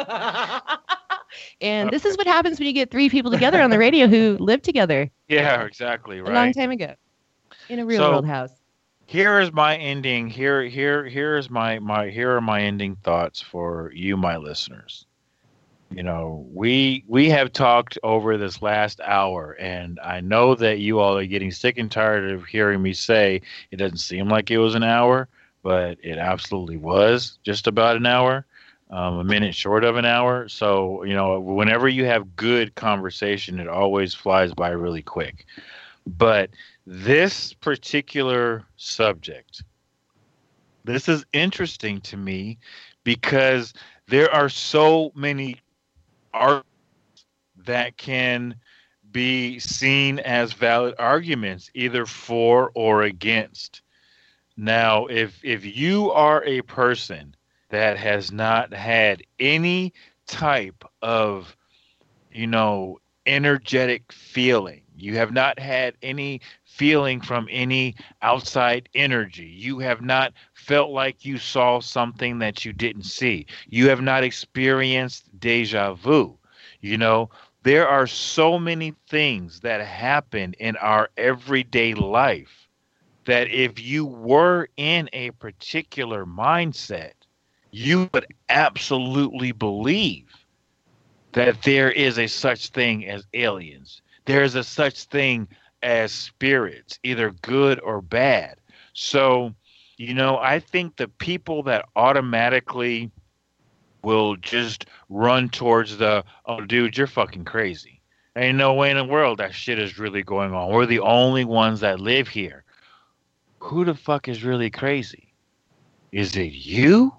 And this is what happens when you get three people together on the radio who lived together Yeah, exactly, a long right. time ago in a real So- world house. Here is my ending. Here, here, here is my my. Here are my ending thoughts for you, my listeners. You know, we we have talked over this last hour, and I know that you all are getting sick and tired of hearing me say it doesn't seem like it was an hour, but it absolutely was just about an hour. um, a minute short of an hour. So, you know, whenever you have good conversation, it always flies by really quick. But this particular subject, this is interesting to me because there are so many arguments that can be seen as valid arguments, either for or against. Now, if if you are a person that has not had any type of, you know, energetic feeling, you have not had any feeling from any outside energy, you have not felt like you saw something that you didn't see, you have not experienced deja vu, you know, there are so many things that happen in our everyday life that if you were in a particular mindset, you would absolutely believe that there is a such thing as aliens. There is a such thing as spirits, either good or bad. So, you know, I think the people that automatically will just run towards the, oh, dude, you're fucking crazy. Ain't no way in the world that shit is really going on. We're the only ones that live here. Who the fuck is really crazy? Is it you?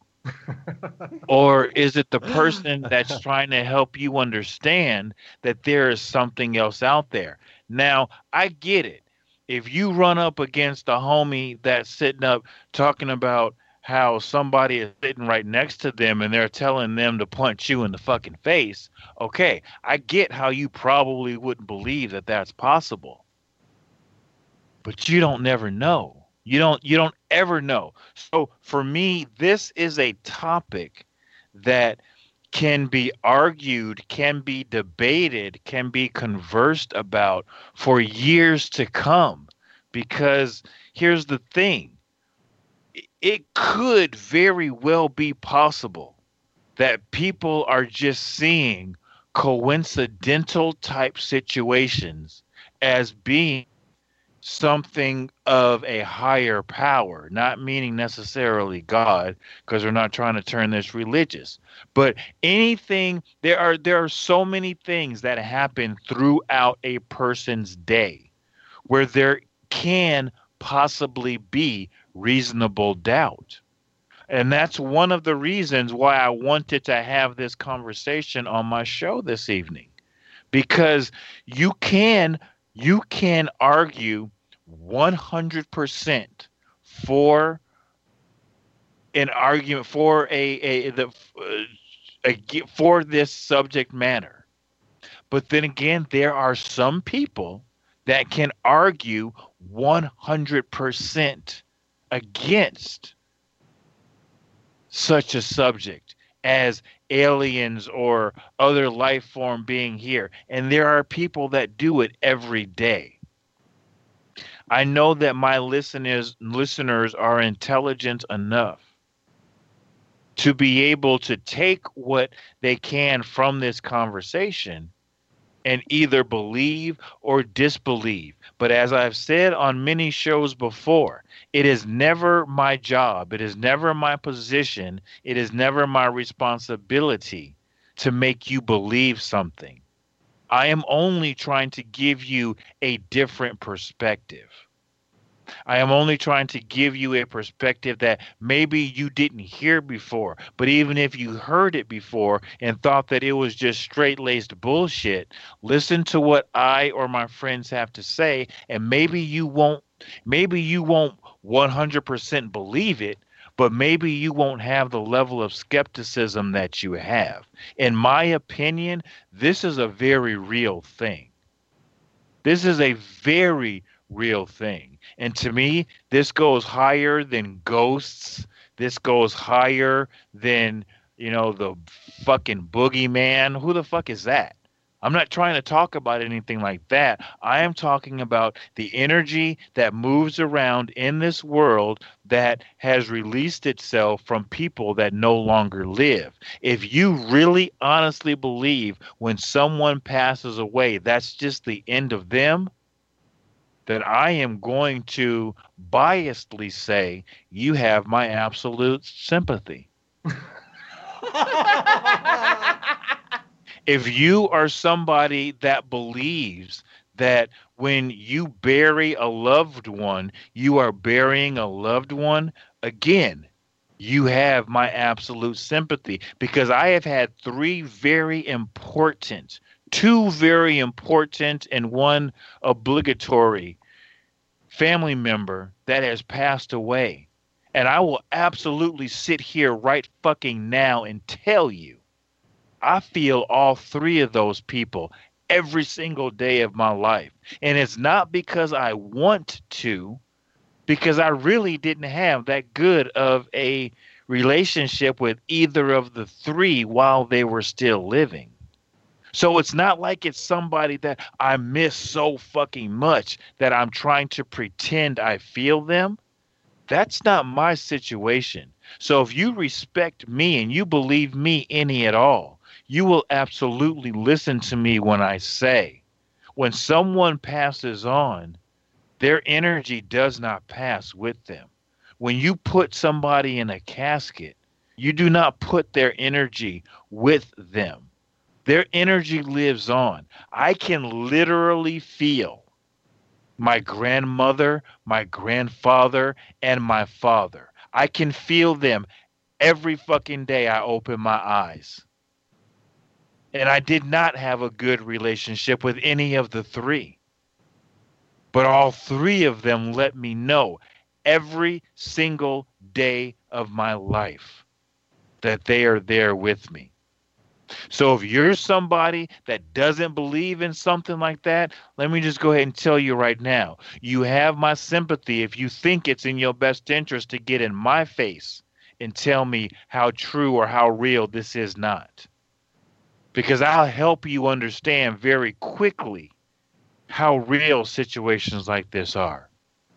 Or is it the person that's trying to help you understand that there is something else out there? Now, I get it. If you run up against a homie that's sitting up talking about how somebody is sitting right next to them and they're telling them to punch you in the fucking face, okay, I get how you probably wouldn't believe that that's possible. But you don't never know. You don't you don't ever know. So for me, this is a topic that can be argued, can be debated, can be conversed about for years to come. Because here's the thing. It could very well be possible that people are just seeing coincidental type situations as being something of a higher power, not meaning necessarily God, because we're not trying to turn this religious, but anything, there are there are so many things that happen throughout a person's day where there can possibly be reasonable doubt. And that's one of the reasons why I wanted to have this conversation on my show this evening, because you can you can argue one hundred percent for an argument for a, a the a, for this subject matter. But then again, there are some people that can argue one hundred percent against such a subject as aliens or other life form being here. And there are people that do it every day. I know that my listeners listeners are intelligent enough to be able to take what they can from this conversation and either believe or disbelieve. But as I've said on many shows before, it is never my job, it is never my position, it is never my responsibility to make you believe something. I am only trying to give you a different perspective. I am only trying to give you a perspective that maybe you didn't hear before. But even if you heard it before and thought that it was just straight-laced bullshit, listen to what I or my friends have to say, and maybe you won't maybe you won't one hundred percent believe it, but maybe you won't have the level of skepticism that you have. In my opinion, this is a very real thing. This is a very real thing. And to me, this goes higher than ghosts. This goes higher than, you know, the fucking boogeyman. Who the fuck is that? I'm not trying to talk about anything like that. I am talking about the energy that moves around in this world that has released itself from people that no longer live. If you really honestly believe when someone passes away, that's just the end of them, then I am going to biasedly say you have my absolute sympathy. If you are somebody that believes that when you bury a loved one, you are burying a loved one, again, you have my absolute sympathy, because I have had three very important, two very important, and one obligatory family member that has passed away. And I will absolutely sit here right fucking now and tell you, I feel all three of those people every single day of my life. And it's not because I want to, because I really didn't have that good of a relationship with either of the three while they were still living. So it's not like it's somebody that I miss so fucking much that I'm trying to pretend I feel them. That's not my situation. So if you respect me and you believe me any at all, you will absolutely listen to me when I say, when someone passes on, their energy does not pass with them. When you put somebody in a casket, you do not put their energy with them. Their energy lives on. I can literally feel my grandmother, my grandfather, and my father. I can feel them every fucking day I open my eyes. And I did not have a good relationship with any of the three. But all three of them let me know every single day of my life that they are there with me. So if you're somebody that doesn't believe in something like that, let me just go ahead and tell you right now, you have my sympathy if you think it's in your best interest to get in my face and tell me how true or how real this is not. Because I'll help you understand very quickly how real situations like this are.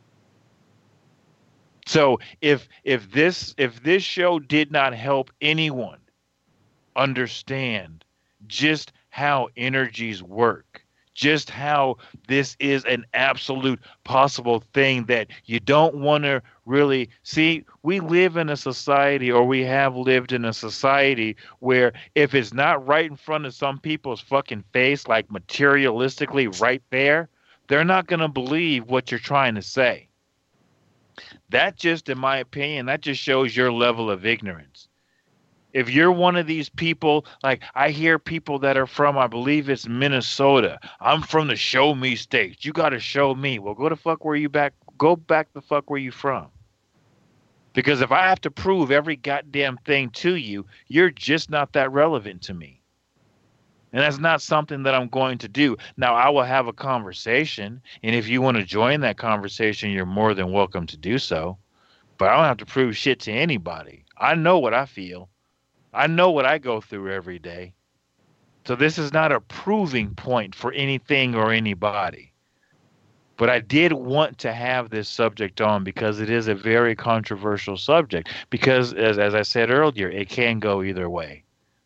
So if if this if this show did not help anyone understand just how energies work, just how this is an absolute possible thing that you don't want to really see. We live in a society, or we have lived in a society, where if it's not right in front of some people's fucking face, like materialistically right there, they're not going to believe what you're trying to say. That just, in my opinion, that just shows your level of ignorance. If you're one of these people, like I hear people that are from, I believe it's Minnesota. I'm from the show me state. You got to show me. Well, go to fuck where you back. Go back the fuck where you from. Because if I have to prove every goddamn thing to you, you're just not that relevant to me. And that's not something that I'm going to do. Now, I will have a conversation. And if you want to join that conversation, you're more than welcome to do so. But I don't have to prove shit to anybody. I know what I feel. I know what I go through every day. So this is not a proving point for anything or anybody. But I did want to have this subject on because it is a very controversial subject. Because, as, as I said earlier, it can go either way.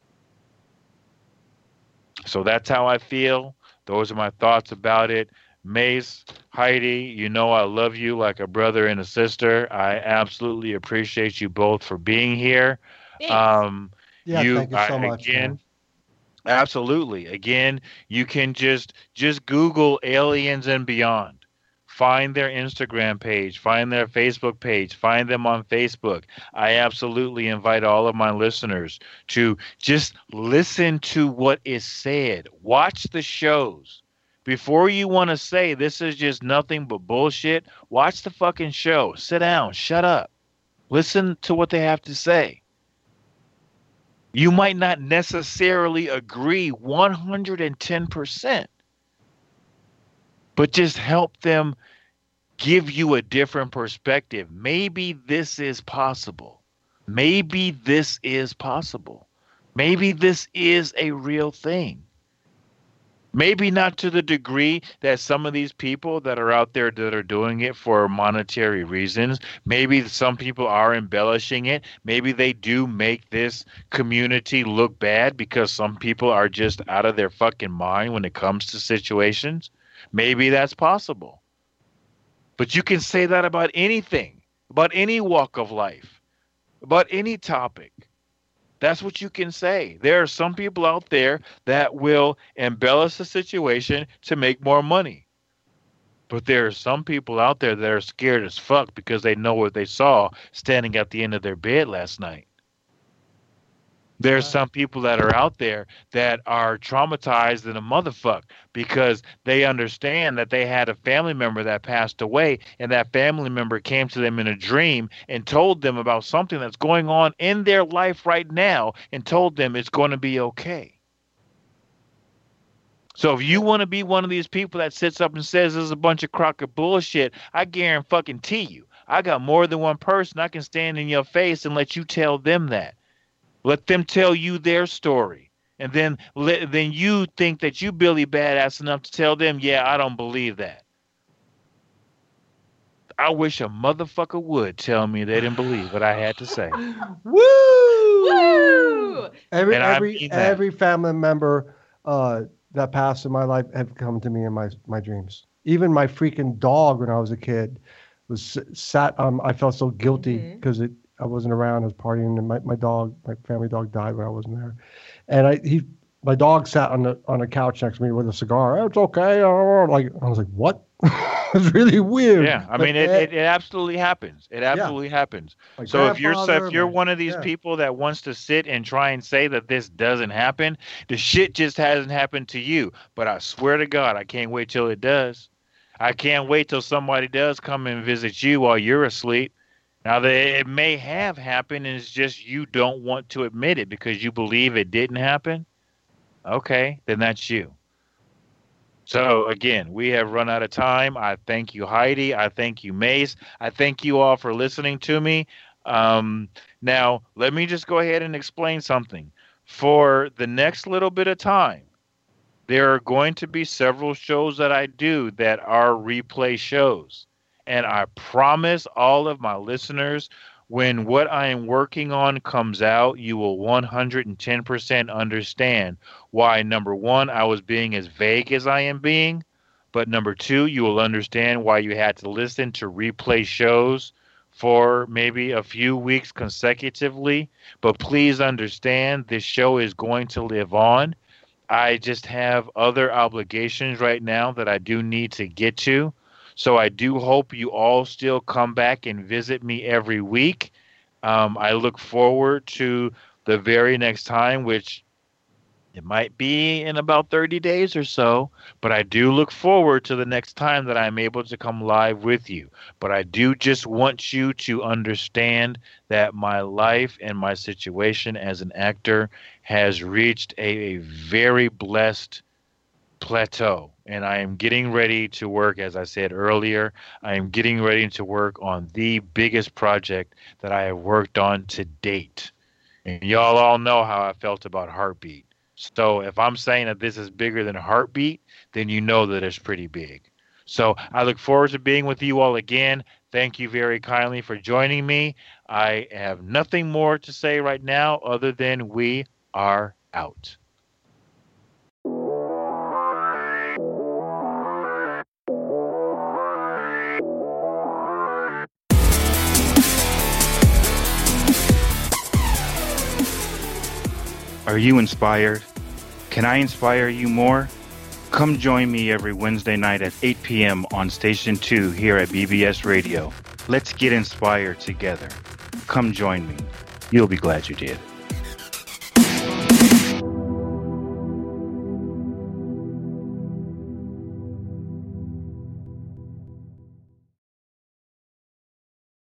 So that's how I feel. Those are my thoughts about it. Mace, Heidi, you know I love you like a brother and a sister. I absolutely appreciate you both for being here. Thanks. Um, Yeah, you, thank you so I, much. Again, man. absolutely. Again, you can just just Google Aliens and Beyond. Find their Instagram page, find their Facebook page, find them on Facebook. I absolutely invite all of my listeners to just listen to what is said. Watch the shows. Before you want to say this is just nothing but bullshit, watch the fucking show. Sit down, shut up. Listen to what they have to say. You might not necessarily agree one hundred ten percent, but just help them give you a different perspective. Maybe this is possible. Maybe this is possible. Maybe this is a real thing. Maybe not to the degree that some of these people that are out there that are doing it for monetary reasons. Maybe some people are embellishing it. Maybe they do make this community look bad because some people are just out of their fucking mind when it comes to situations. Maybe that's possible. But you can say that about anything, about any walk of life, about any topic. That's what you can say. There are some people out there that will embellish the situation to make more money. But there are some people out there that are scared as fuck because they know what they saw standing at the end of their bed last night. There's some people that are out there that are traumatized in a motherfucker because they understand that they had a family member that passed away, and that family member came to them in a dream and told them about something that's going on in their life right now and told them it's going to be okay. So if you want to be one of these people that sits up and says this is a bunch of crock of bullshit, I guarantee you, I got more than one person I can stand in your face and let you tell them that. Let them tell you their story. And then let, then you think that you Billy badass enough to tell them, yeah, I don't believe that. I wish a motherfucker would tell me they didn't believe what I had to say. Woo! Woo! Every And I every mean that. every family member uh, that passed in my life have come to me in my my dreams. Even my freaking dog when I was a kid was sat. Um, I felt so guilty because mm-hmm. it. I wasn't around. I was partying, and my, my dog, my family dog, died when I wasn't there. And I he my dog sat on the on a couch next to me with a cigar. Oh, it's okay. Like I was like, what? It's really weird. Yeah, I mean, it, it, it absolutely happens. It absolutely yeah. happens. My so if you're so if you're my, one of these yeah. people that wants to sit and try and say that this doesn't happen, the shit just hasn't happened to you. But I swear to God, I can't wait till it does. I can't wait till somebody does come and visit you while you're asleep. Now, they, it may have happened, and it's just you don't want to admit it because you believe it didn't happen. Okay, then that's you. So, again, we have run out of time. I thank you, Heidi. I thank you, Mace. I thank you all for listening to me. Um, now, let me just go ahead and explain something. For the next little bit of time, there are going to be several shows that I do that are replay shows. And I promise all of my listeners, when what I am working on comes out, you will one hundred ten percent understand why, number one, I was being as vague as I am being. But number two, you will understand why you had to listen to replay shows for maybe a few weeks consecutively. But please understand, this show is going to live on. I just have other obligations right now that I do need to get to. So I do hope you all still come back and visit me every week. Um, I look forward to the very next time, which it might be in about thirty days or so. But I do look forward to the next time that I'm able to come live with you. But I do just want you to understand that my life and my situation as an actor has reached a, a very blessed plateau. And I am getting ready to work, as I said earlier, I am getting ready to work on the biggest project that I have worked on to date. And y'all all know how I felt about Heartbeat. So if I'm saying that this is bigger than Heartbeat, then you know that it's pretty big. So I look forward to being with you all again. Thank you very kindly for joining me. I have nothing more to say right now other than we are out. Are you inspired? Can I inspire you more? Come join me every Wednesday night at eight p.m. on Station two here at B B S Radio. Let's get inspired together. Come join me. You'll be glad you did.